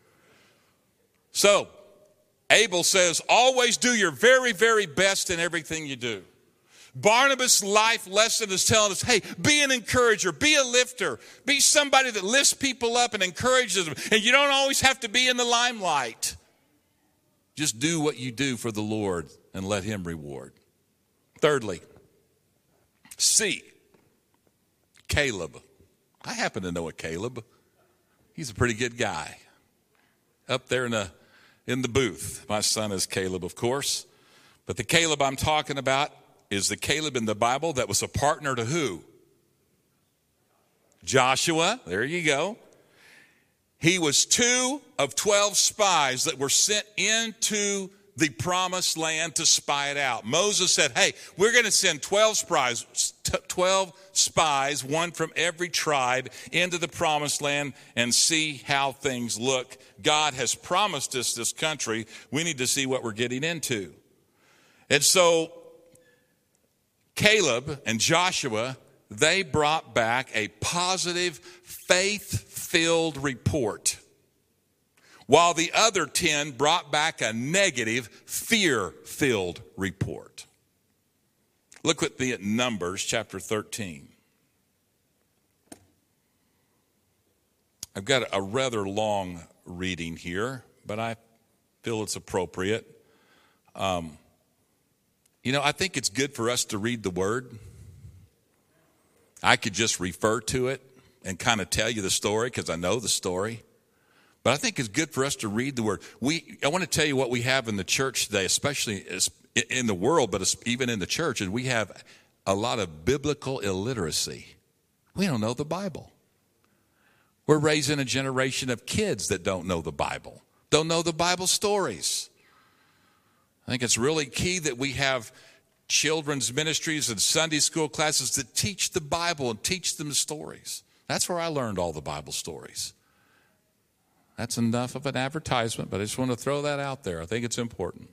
So, Abel says, always do your very, very best in everything you do. Barnabas' life lesson is telling us, hey, be an encourager, be a lifter, be somebody that lifts people up and encourages them. And you don't always have to be in the limelight. Just do what you do for the Lord and let him reward. Thirdly, C, Caleb. I happen to know a Caleb. He's a pretty good guy. Up there in the booth. My son is Caleb, of course. But the Caleb I'm talking about is the Caleb in the Bible that was a partner to who? Joshua. There you go. He was 2 of 12 spies that were sent into the promised land to spy it out. Moses said, hey, we're going to send 12 spies, one from every tribe, into the promised land and see how things look. God has promised us this country. We need to see what we're getting into. And so Caleb and Joshua, they brought back a positive, faith-filled report, while the other 10 brought back a negative, fear-filled report. Look with me at Numbers chapter 13. I've got a rather long reading here, but I feel it's appropriate. I think it's good for us to read the Word. I could just refer to it and kind of tell you the story because I know the story. But I think it's good for us to read the Word. I want to tell you what we have in the church today, especially in the world, but even in the church, and we have a lot of biblical illiteracy. We don't know the Bible. We're raising a generation of kids that don't know the Bible, don't know the Bible stories. I think it's really key that we have children's ministries and Sunday school classes that teach the Bible and teach them stories. That's where I learned all the Bible stories. That's enough of an advertisement, but I just want to throw that out there. I think it's important.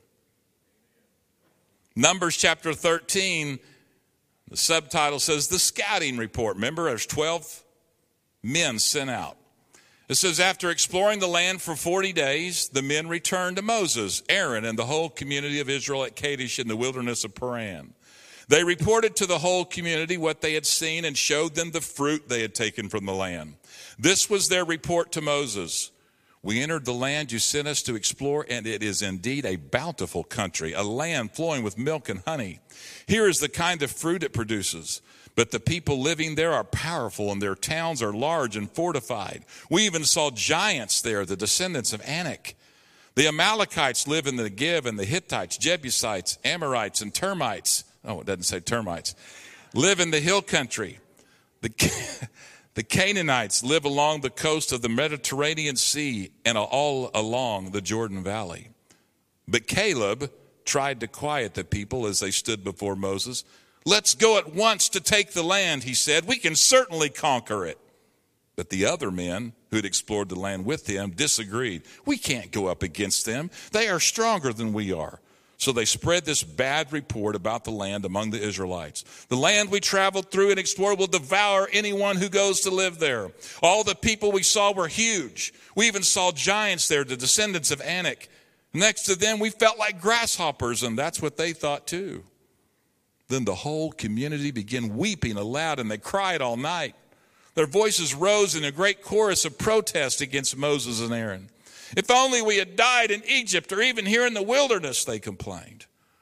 Numbers chapter 13, the subtitle says, the scouting report. Remember, there's 12 men sent out. It says, after exploring the land for 40 days, the men returned to Moses, Aaron, and the whole community of Israel at Kadesh in the wilderness of Paran. They reported to the whole community what they had seen and showed them the fruit they had taken from the land. This was their report to Moses. We entered the land you sent us to explore, and it is indeed a bountiful country, a land flowing with milk and honey. Here is the kind of fruit it produces. But the people living there are powerful, and their towns are large and fortified. We even saw giants there, the descendants of Anak. The Amalekites live in the Negev, and the Hittites, Jebusites, Amorites, and termites. Oh, it doesn't say termites. Live in the hill country. The Canaanites live along the coast of the Mediterranean Sea and all along the Jordan Valley. But Caleb tried to quiet the people as they stood before Moses. Let's go at once to take the land, he said. We can certainly conquer it. But the other men who had explored the land with him disagreed. We can't go up against them. They are stronger than we are. So they spread this bad report about the land among the Israelites. The land we traveled through and explored will devour anyone who goes to live there. All the people we saw were huge. We even saw giants there, the descendants of Anak. Next to them, we felt like grasshoppers, and that's what they thought too. Then the whole community began weeping aloud, and they cried all night. Their voices rose in a great chorus of protest against Moses and Aaron. If only we had died in Egypt or even here in the wilderness, they complained.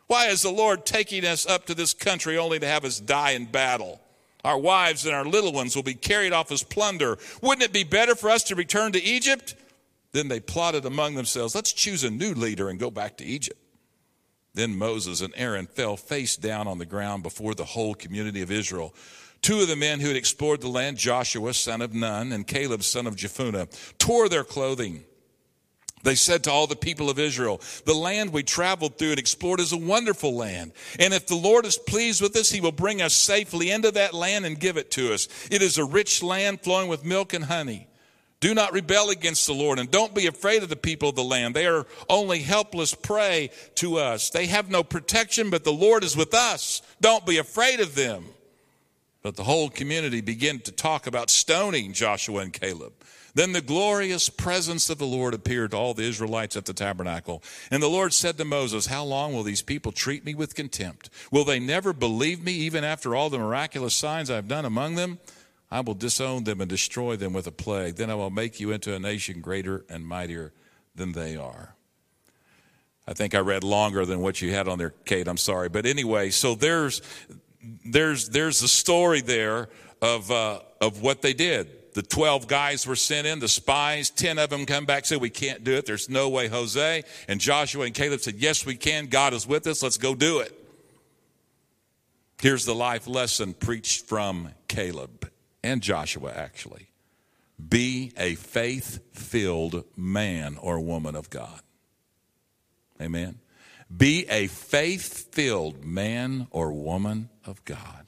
Why is the Lord taking us up to this country only to have us die in battle? Our wives and our little ones will be carried off as plunder. Wouldn't it be better for us to return to Egypt? Then they plotted among themselves, let's choose a new leader and go back to Egypt. Then Moses and Aaron fell face down on the ground before the whole community of Israel. Two of the men who had explored the land, Joshua, son of Nun, and Caleb, son of Jephunneh, tore their clothing. They said to all the people of Israel, the land we traveled through and explored is a wonderful land. And if the Lord is pleased with us, he will bring us safely into that land and give it to us. It is a rich land flowing with milk and honey. Do not rebel against the Lord, and don't be afraid of the people of the land. They are only helpless prey to us. They have no protection, but the Lord is with us. Don't be afraid of them. But the whole community began to talk about stoning Joshua and Caleb. Then the glorious presence of the Lord appeared to all the Israelites at the tabernacle. And the Lord said to Moses, how long will these people treat me with contempt? Will they never believe me even after all the miraculous signs I've done among them? I will disown them and destroy them with a plague. Then I will make you into a nation greater and mightier than they are. I think I read longer than what you had on there, Kate. I'm sorry. But anyway, so there's a story there of what they did. The 12 guys were sent in, the spies, 10 of them come back, said, we can't do it. There's no way, Jose. And Joshua and Caleb said, yes, we can. God is with us. Let's go do it. Here's the life lesson preached from Caleb and Joshua, actually. Be a faith-filled man or woman of God. Amen. Be a faith-filled man or woman of God.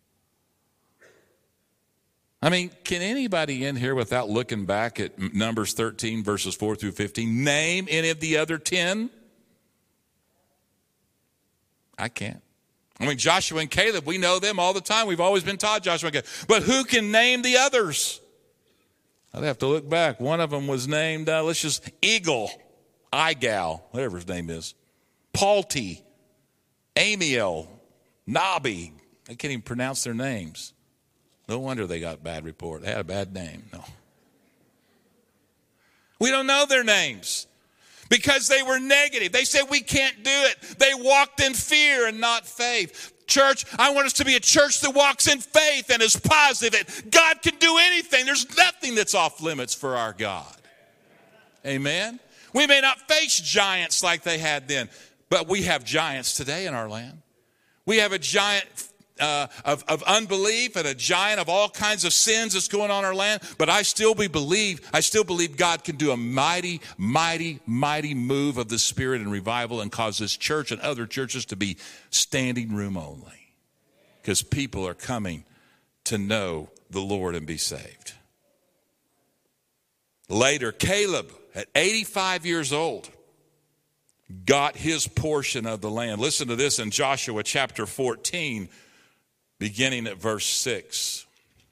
I mean, can anybody in here, without looking back at Numbers 13, verses 4 through 15, name any of the other 10? I can't. I mean, Joshua and Caleb, we know them all the time. We've always been taught Joshua and Caleb. But who can name the others? I'd have to look back. One of them was named, Igal, whatever his name is. Palti, Amiel, Nabi. I can't even pronounce their names. No wonder they got a bad report. They had a bad name. No. We don't know their names because they were negative. They said we can't do it. They walked in fear and not faith. Church, I want us to be a church that walks in faith and is positive. That God can do anything. There's nothing that's off limits for our God. Amen? We may not face giants like they had then, but we have giants today in our land. We have a giant of unbelief and a giant of all kinds of sins that's going on in our land. But I still believe God can do a mighty, mighty, mighty move of the Spirit and revival and cause this church and other churches to be standing room only. Because people are coming to know the Lord and be saved. Later, Caleb, at 85 years old, got his portion of the land. Listen to this in Joshua chapter 14, beginning at verse 6.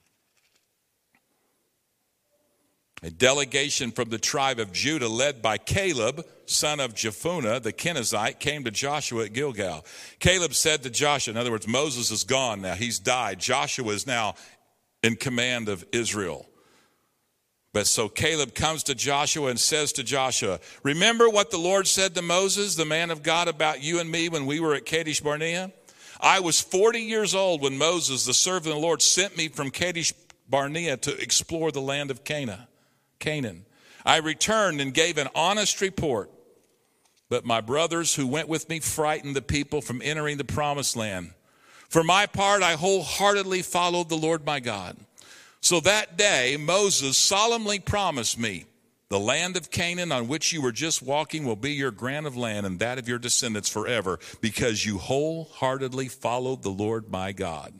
A delegation from the tribe of Judah, led by Caleb, son of Jephunneh, the Kenizzite, came to Joshua at Gilgal. Caleb said to Joshua, in other words, Moses is gone now. He's died. Joshua is now in command of Israel. But so Caleb comes to Joshua and says to Joshua, remember what the Lord said to Moses, the man of God, about you and me when we were at Kadesh Barnea? I was 40 years old when Moses, the servant of the Lord, sent me from Kadesh Barnea to explore the land of Canaan. I returned and gave an honest report, but my brothers who went with me frightened the people from entering the promised land. For my part, I wholeheartedly followed the Lord my God. So that day, Moses solemnly promised me, the land of Canaan on which you were just walking will be your grant of land and that of your descendants forever, because you wholeheartedly followed the Lord my God.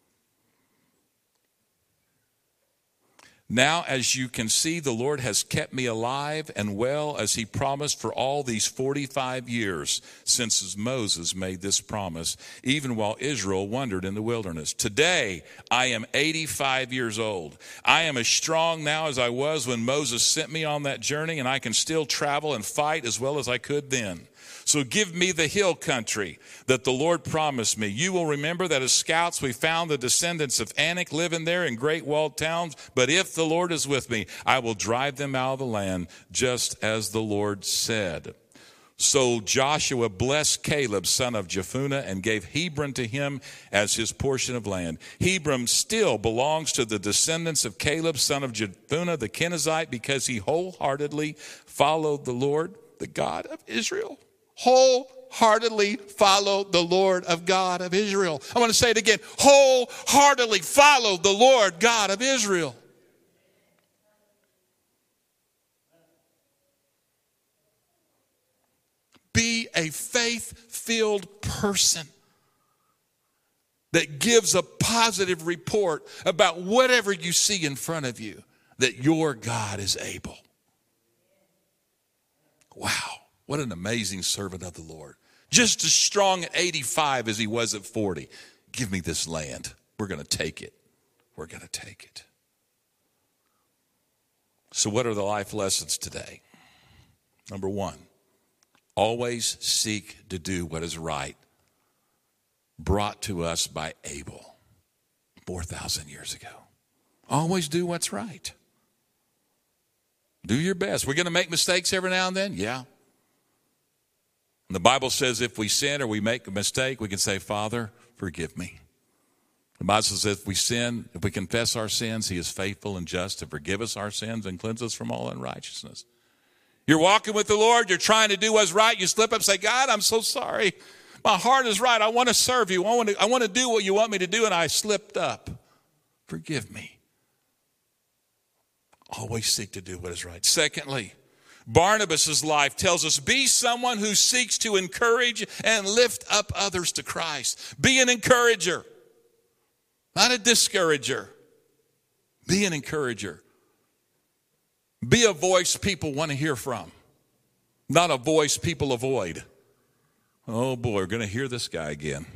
Now, as you can see, the Lord has kept me alive and well as he promised for all these 45 years since Moses made this promise, even while Israel wandered in the wilderness. Today, I am 85 years old. I am as strong now as I was when Moses sent me on that journey, and I can still travel and fight as well as I could then. So give me the hill country that the Lord promised me. You will remember that as scouts we found the descendants of Anak living there in great walled towns. But if the Lord is with me, I will drive them out of the land just as the Lord said. So Joshua blessed Caleb, son of Jephunneh, and gave Hebron to him as his portion of land. Hebron still belongs to the descendants of Caleb, son of Jephunneh, the Kenizzite, because he wholeheartedly followed the Lord, the God of Israel. Wholeheartedly followed the Lord of God of Israel. I want to say it again. Wholeheartedly followed the Lord God of Israel. Be a faith-filled person that gives a positive report about whatever you see in front of you, that your God is able. Wow, what an amazing servant of the Lord. Just as strong at 85 as he was at 40. Give me this land. We're going to take it. We're going to take it. So what are the life lessons today? Number one, always seek to do what is right, brought to us by Abel 4,000 years ago. Always do what's right. Do your best. We're going to make mistakes every now and then? Yeah. And the Bible says if we sin or we make a mistake, we can say, Father, forgive me. The Bible says if we sin, if we confess our sins, he is faithful and just to forgive us our sins and cleanse us from all unrighteousness. You're walking with the Lord. You're trying to do what's right. You slip up and say, God, I'm so sorry. My heart is right. I want to serve you. I want to do what you want me to do, and I slipped up. Forgive me. Always seek to do what is right. Secondly, Barnabas' life tells us, be someone who seeks to encourage and lift up others to Christ. Be an encourager, not a discourager. Be an encourager. Be a voice people want to hear from, not a voice people avoid. Oh boy, we're going to hear this guy again.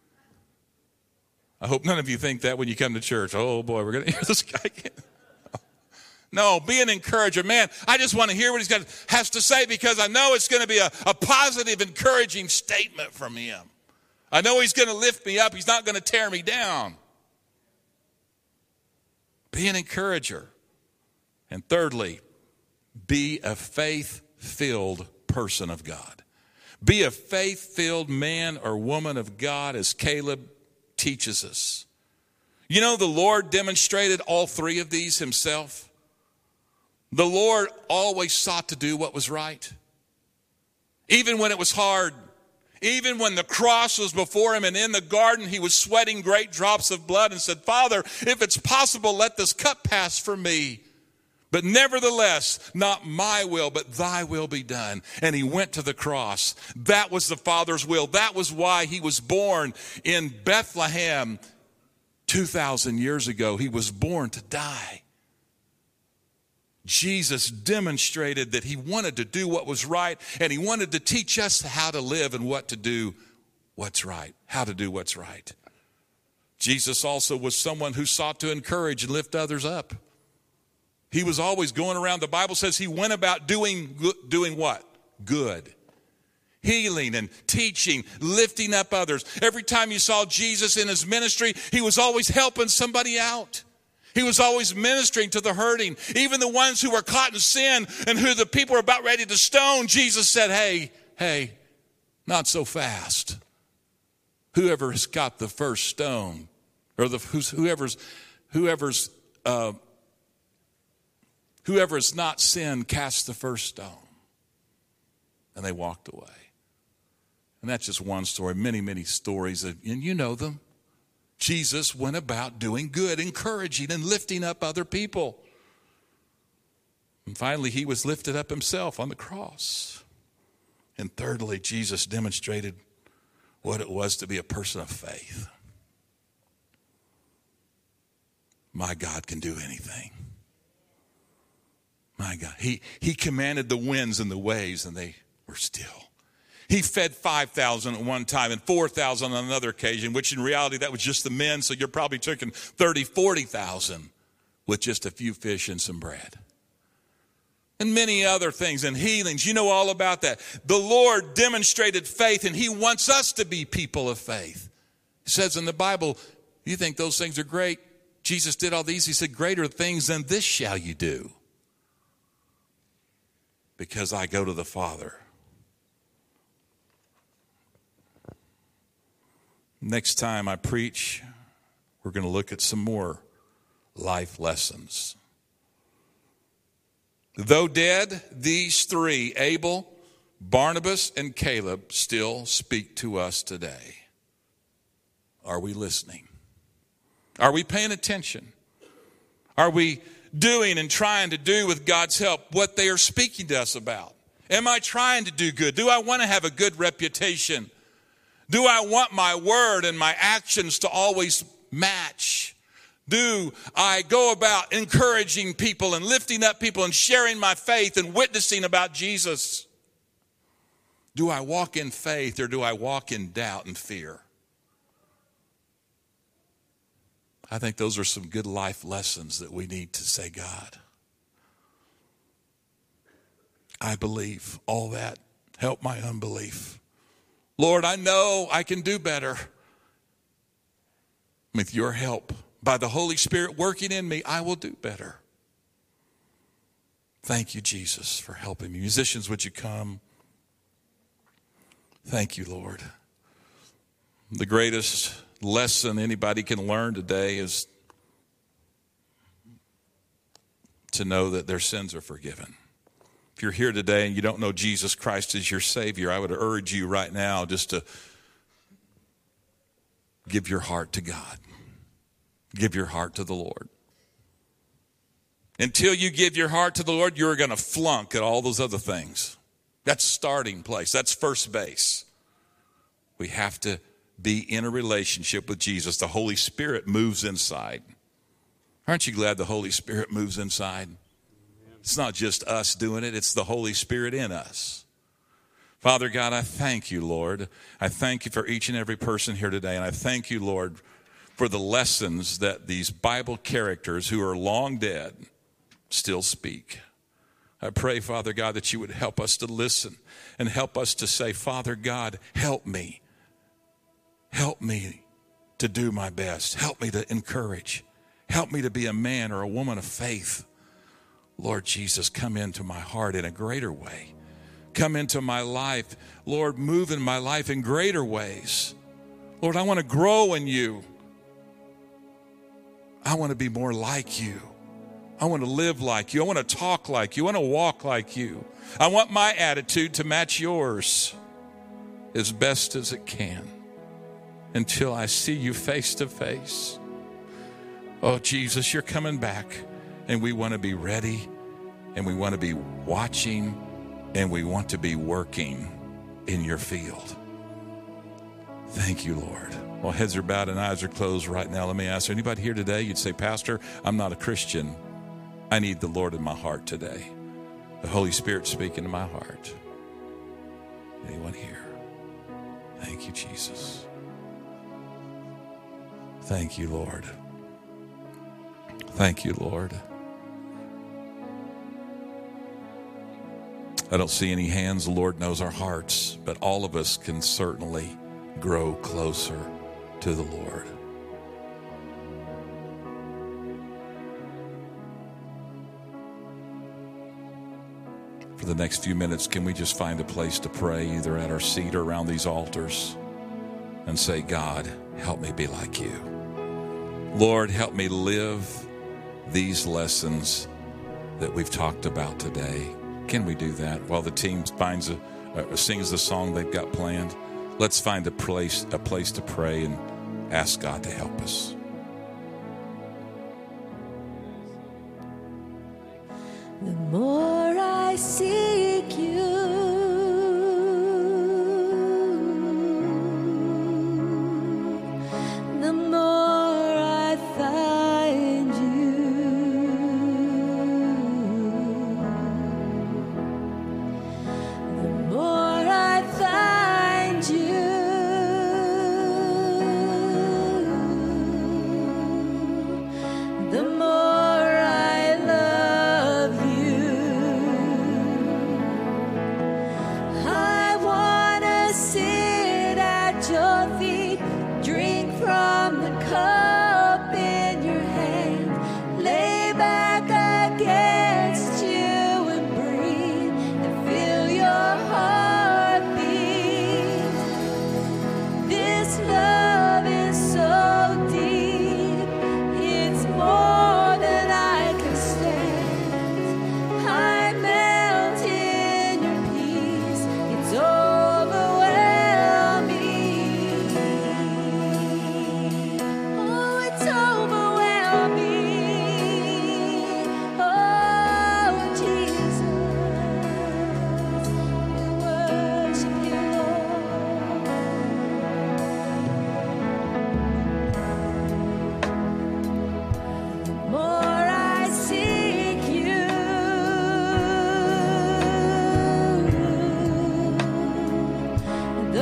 I hope none of you think that when you come to church. Oh boy, we're going to hear this guy again. No, be an encourager. Man, I just want to hear what has to say because I know it's going to be a positive, encouraging statement from him. I know he's going to lift me up. He's not going to tear me down. Be an encourager. And thirdly, be a faith-filled person of God. Be a faith-filled man or woman of God as Caleb teaches us. You know, the Lord demonstrated all three of these himself. The Lord always sought to do what was right. Even when it was hard. Even when the cross was before him and in the garden he was sweating great drops of blood and said, Father, if it's possible, let this cup pass from me. But nevertheless, not my will, but thy will be done. And he went to the cross. That was the Father's will. That was why he was born in Bethlehem 2,000 years ago. He was born to die. Jesus demonstrated that he wanted to do what was right, and he wanted to teach us how to live and what to do what's right, how to do what's right. Jesus also was someone who sought to encourage and lift others up. He was always going around. The Bible says he went about doing what? Good. Healing and teaching, lifting up others. Every time you saw Jesus in his ministry, he was always helping somebody out. He was always ministering to the hurting. Even the ones who were caught in sin and who the people were about ready to stone, Jesus said, hey, not so fast. Whoever's got the first stone, or whoever's not sinned, cast the first stone. And they walked away. And that's just one story. Many, many stories, and you know them. Jesus went about doing good, encouraging and lifting up other people. And finally, he was lifted up himself on the cross. And thirdly, Jesus demonstrated what it was to be a person of faith. My God can do anything. My God. He commanded the winds and the waves, and they were still. He fed 5,000 at one time and 4,000 on another occasion, which in reality that was just the men, so you're probably talking 30,000, 40,000 with just a few fish and some bread. And many other things and healings. You know all about that. The Lord demonstrated faith, and he wants us to be people of faith. He says in the Bible, you think those things are great? Jesus did all these. He said, greater things than this shall you do, because I go to the Father. Next time I preach, we're going to look at some more life lessons. Though dead, these three, Abel, Barnabas, and Caleb, still speak to us today. Are we listening? Are we paying attention? Are we doing and trying to do with God's help what they are speaking to us about? Am I trying to do good? Do I want to have a good reputation? Do I want my word and my actions to always match? Do I go about encouraging people and lifting up people and sharing my faith and witnessing about Jesus? Do I walk in faith or do I walk in doubt and fear? I think those are some good life lessons that we need to say, God, I believe all that. Help my unbelief. Lord, I know I can do better. With your help, by the Holy Spirit working in me, I will do better. Thank you, Jesus, for helping me. Musicians, would you come? Thank you, Lord. The greatest lesson anybody can learn today is to know that their sins are forgiven. If you're here today and you don't know Jesus Christ as your Savior, I would urge you right now just to give your heart to God. Give your heart to the Lord. Until you give your heart to the Lord, you're going to flunk at all those other things. That's starting place. That's first base. We have to be in a relationship with Jesus. The Holy Spirit moves inside. Aren't you glad the Holy Spirit moves inside? It's not just us doing it. It's the Holy Spirit in us. Father God, I thank you, Lord. I thank you for each and every person here today. And I thank you, Lord, for the lessons that these Bible characters who are long dead still speak. I pray, Father God, that you would help us to listen and help us to say, Father God, help me. Help me to do my best. Help me to encourage. Help me to be a man or a woman of faith. Lord Jesus, come into my heart in a greater way. Come into my life. Lord, move in my life in greater ways. Lord, I want to grow in you. I want to be more like you. I want to live like you. I want to talk like you. I want to walk like you. I want my attitude to match yours as best as it can until I see you face to face. Oh, Jesus, you're coming back, and we want to be ready, and we want to be watching, and we want to be working in your field. Thank you, Lord. While heads are bowed and eyes are closed right now, let me ask, anybody here today, you'd say, Pastor, I'm not a Christian. I need the Lord in my heart today. The Holy Spirit speaking to my heart. Anyone here? Thank you, Jesus. Thank you, Lord. Thank you, Lord. I don't see any hands. The Lord knows our hearts, but all of us can certainly grow closer to the Lord. For the next few minutes, can we just find a place to pray, either at our seat or around these altars, and say, God, help me be like you. Lord, help me live these lessons that we've talked about today. Can we do that while the team sings the song they've got planned? Let's find a place to pray and ask God to help us. The more I seek you, the more I find you. The more I find you, the more I love you.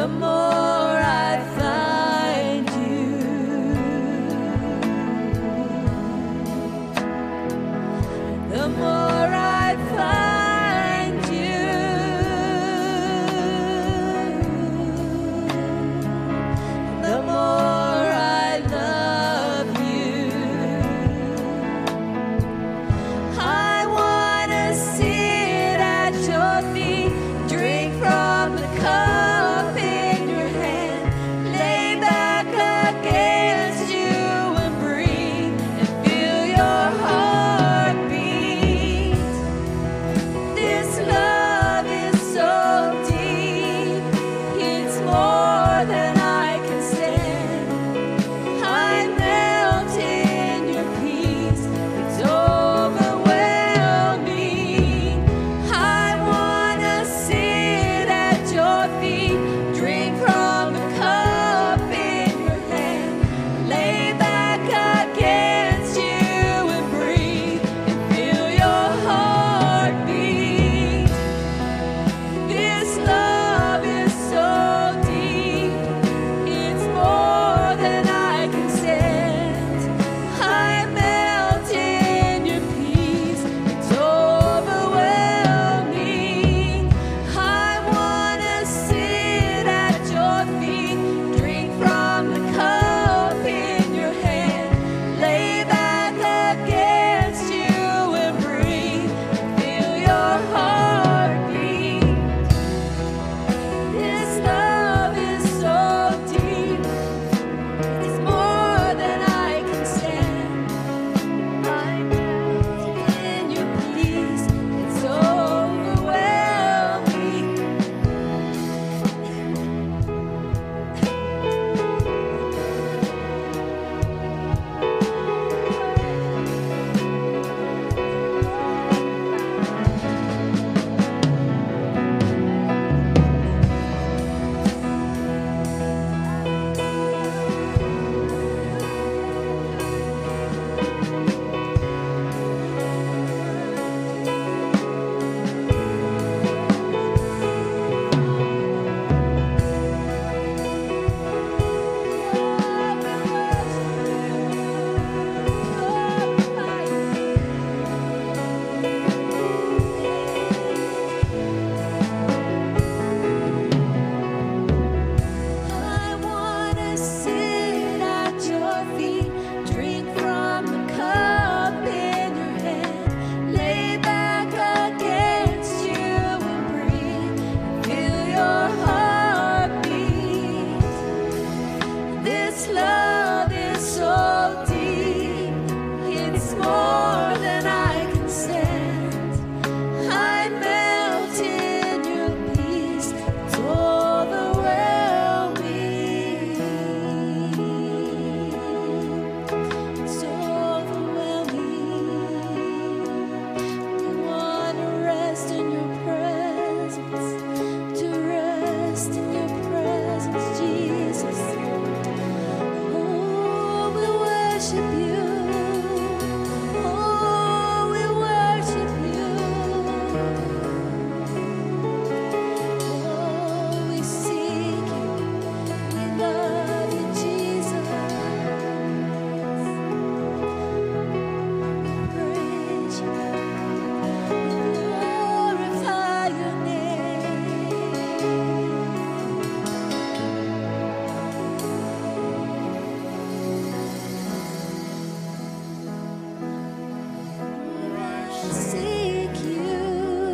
the more I find you. The more I find you. The more I love you. I wanna sit at your feet, drink from the cup in your hand, lay back against you and breathe and feel your heart beat. This love is so deep, it's more than I can stand. I melt in your peace, it's overwhelming. I wanna sit at your feet, drink from the cup in your hand, lay back against you and breathe and feel your heart beat. This love is so deep, it's more than I can stand. I melt in your peace, it's overwhelming. I wanna sit at your feet, drink from the cup in your hand, lay back against you and breathe and feel your heart beat. This love is so deep, it's more than I can stand. I melt in your peace, it's overwhelming. I wanna sit at your feet, drink from the cup in your hand, lay back against you and breathe, feel your heart beat. This love is so deep, it's more than I can stand. I melt in your peace, it's overwhelming. It's overwhelming. We wanna rest in your presence, to rest in your presence, Jesus. Oh, we worship you. Oh, we worship you. Oh, we seek you. We love you, Jesus. We praise you. We glorify your name. I seek you.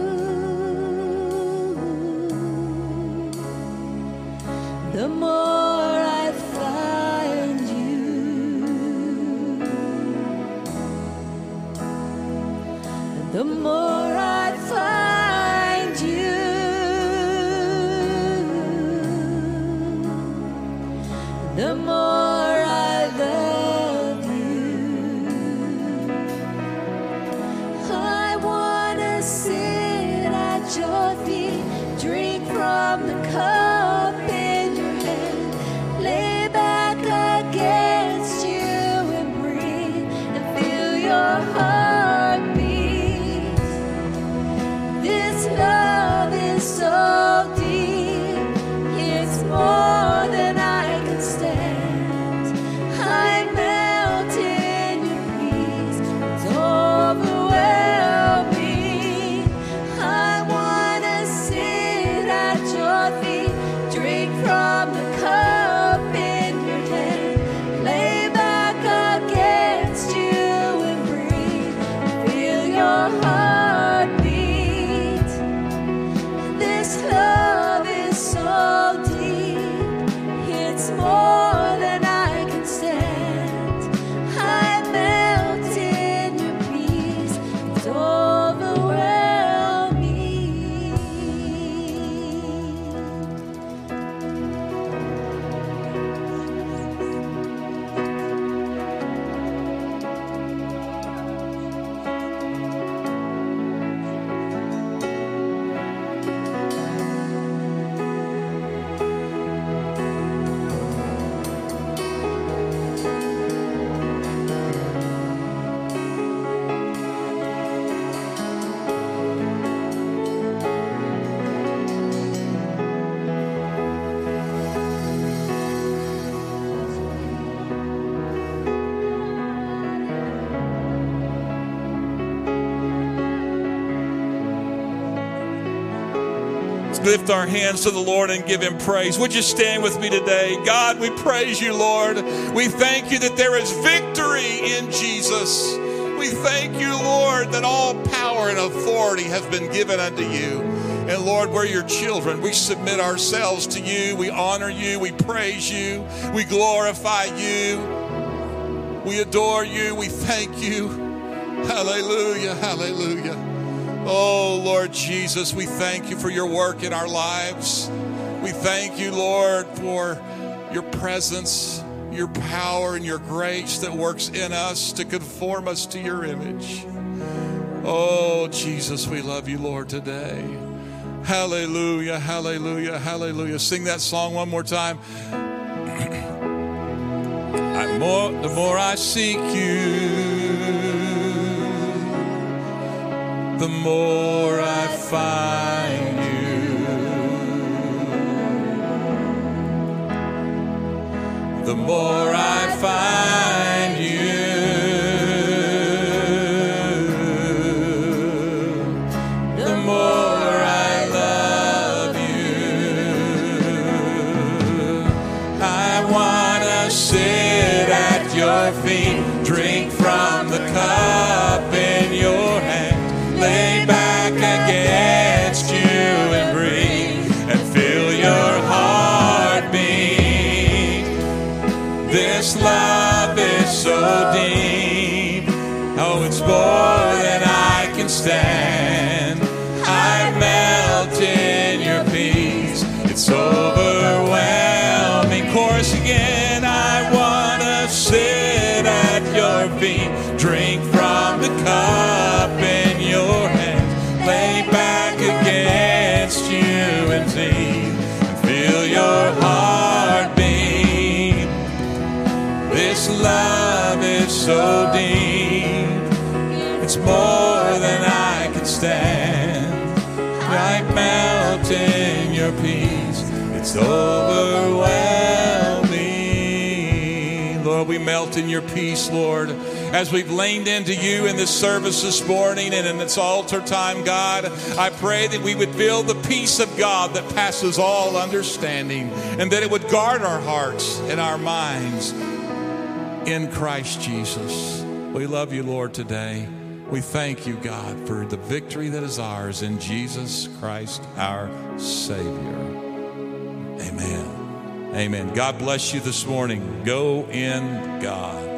The more I find you, the more I find you. The more I love you. I wanna sit at your feet, drink from the cup in your hand, lay back against you and breathe and feel your heart beat. This love is so deep, it's more Let's lift our hands to the Lord and give him praise. Would you stand with me today? God, we praise you, Lord. We thank you that there is victory in Jesus. We thank you, Lord, that all power and authority has been given unto you. And Lord, we're your children. We submit ourselves to you. We honor you. We praise you. We glorify you. We adore you. We thank you. Hallelujah, hallelujah. Oh, Lord Jesus, we thank you for your work in our lives. We thank you, Lord, for your presence, your power, and your grace that works in us to conform us to your image. Oh, Jesus, we love you, Lord, today. Hallelujah, hallelujah, hallelujah. Sing that song one more time. The more I seek you, the more I find you. The more I find you, the more I love you. I want to sit at your feet, drink from the cup in your hand, lay back against you and breathe and feel your heart beat. This love is so deep. Oh, it's more than I can stand. I melt in your peace. It's overwhelming. Chorus again. I want to sit at your feet, drink from the cup in your hands, lay back against you and see and feel your heart beat. This love is so deep, it's more than I can stand. I melt in your peace, it's overwhelming. Lord, we melt in your peace, Lord, as we've leaned into you in this service this morning and in this altar time, God. I pray that we would feel the peace of God that passes all understanding, and that it would guard our hearts and our minds in Christ Jesus. We love you, Lord, today. We thank you, God, for the victory that is ours in Jesus Christ, our Savior. Amen. Amen. God bless you this morning. Go in God.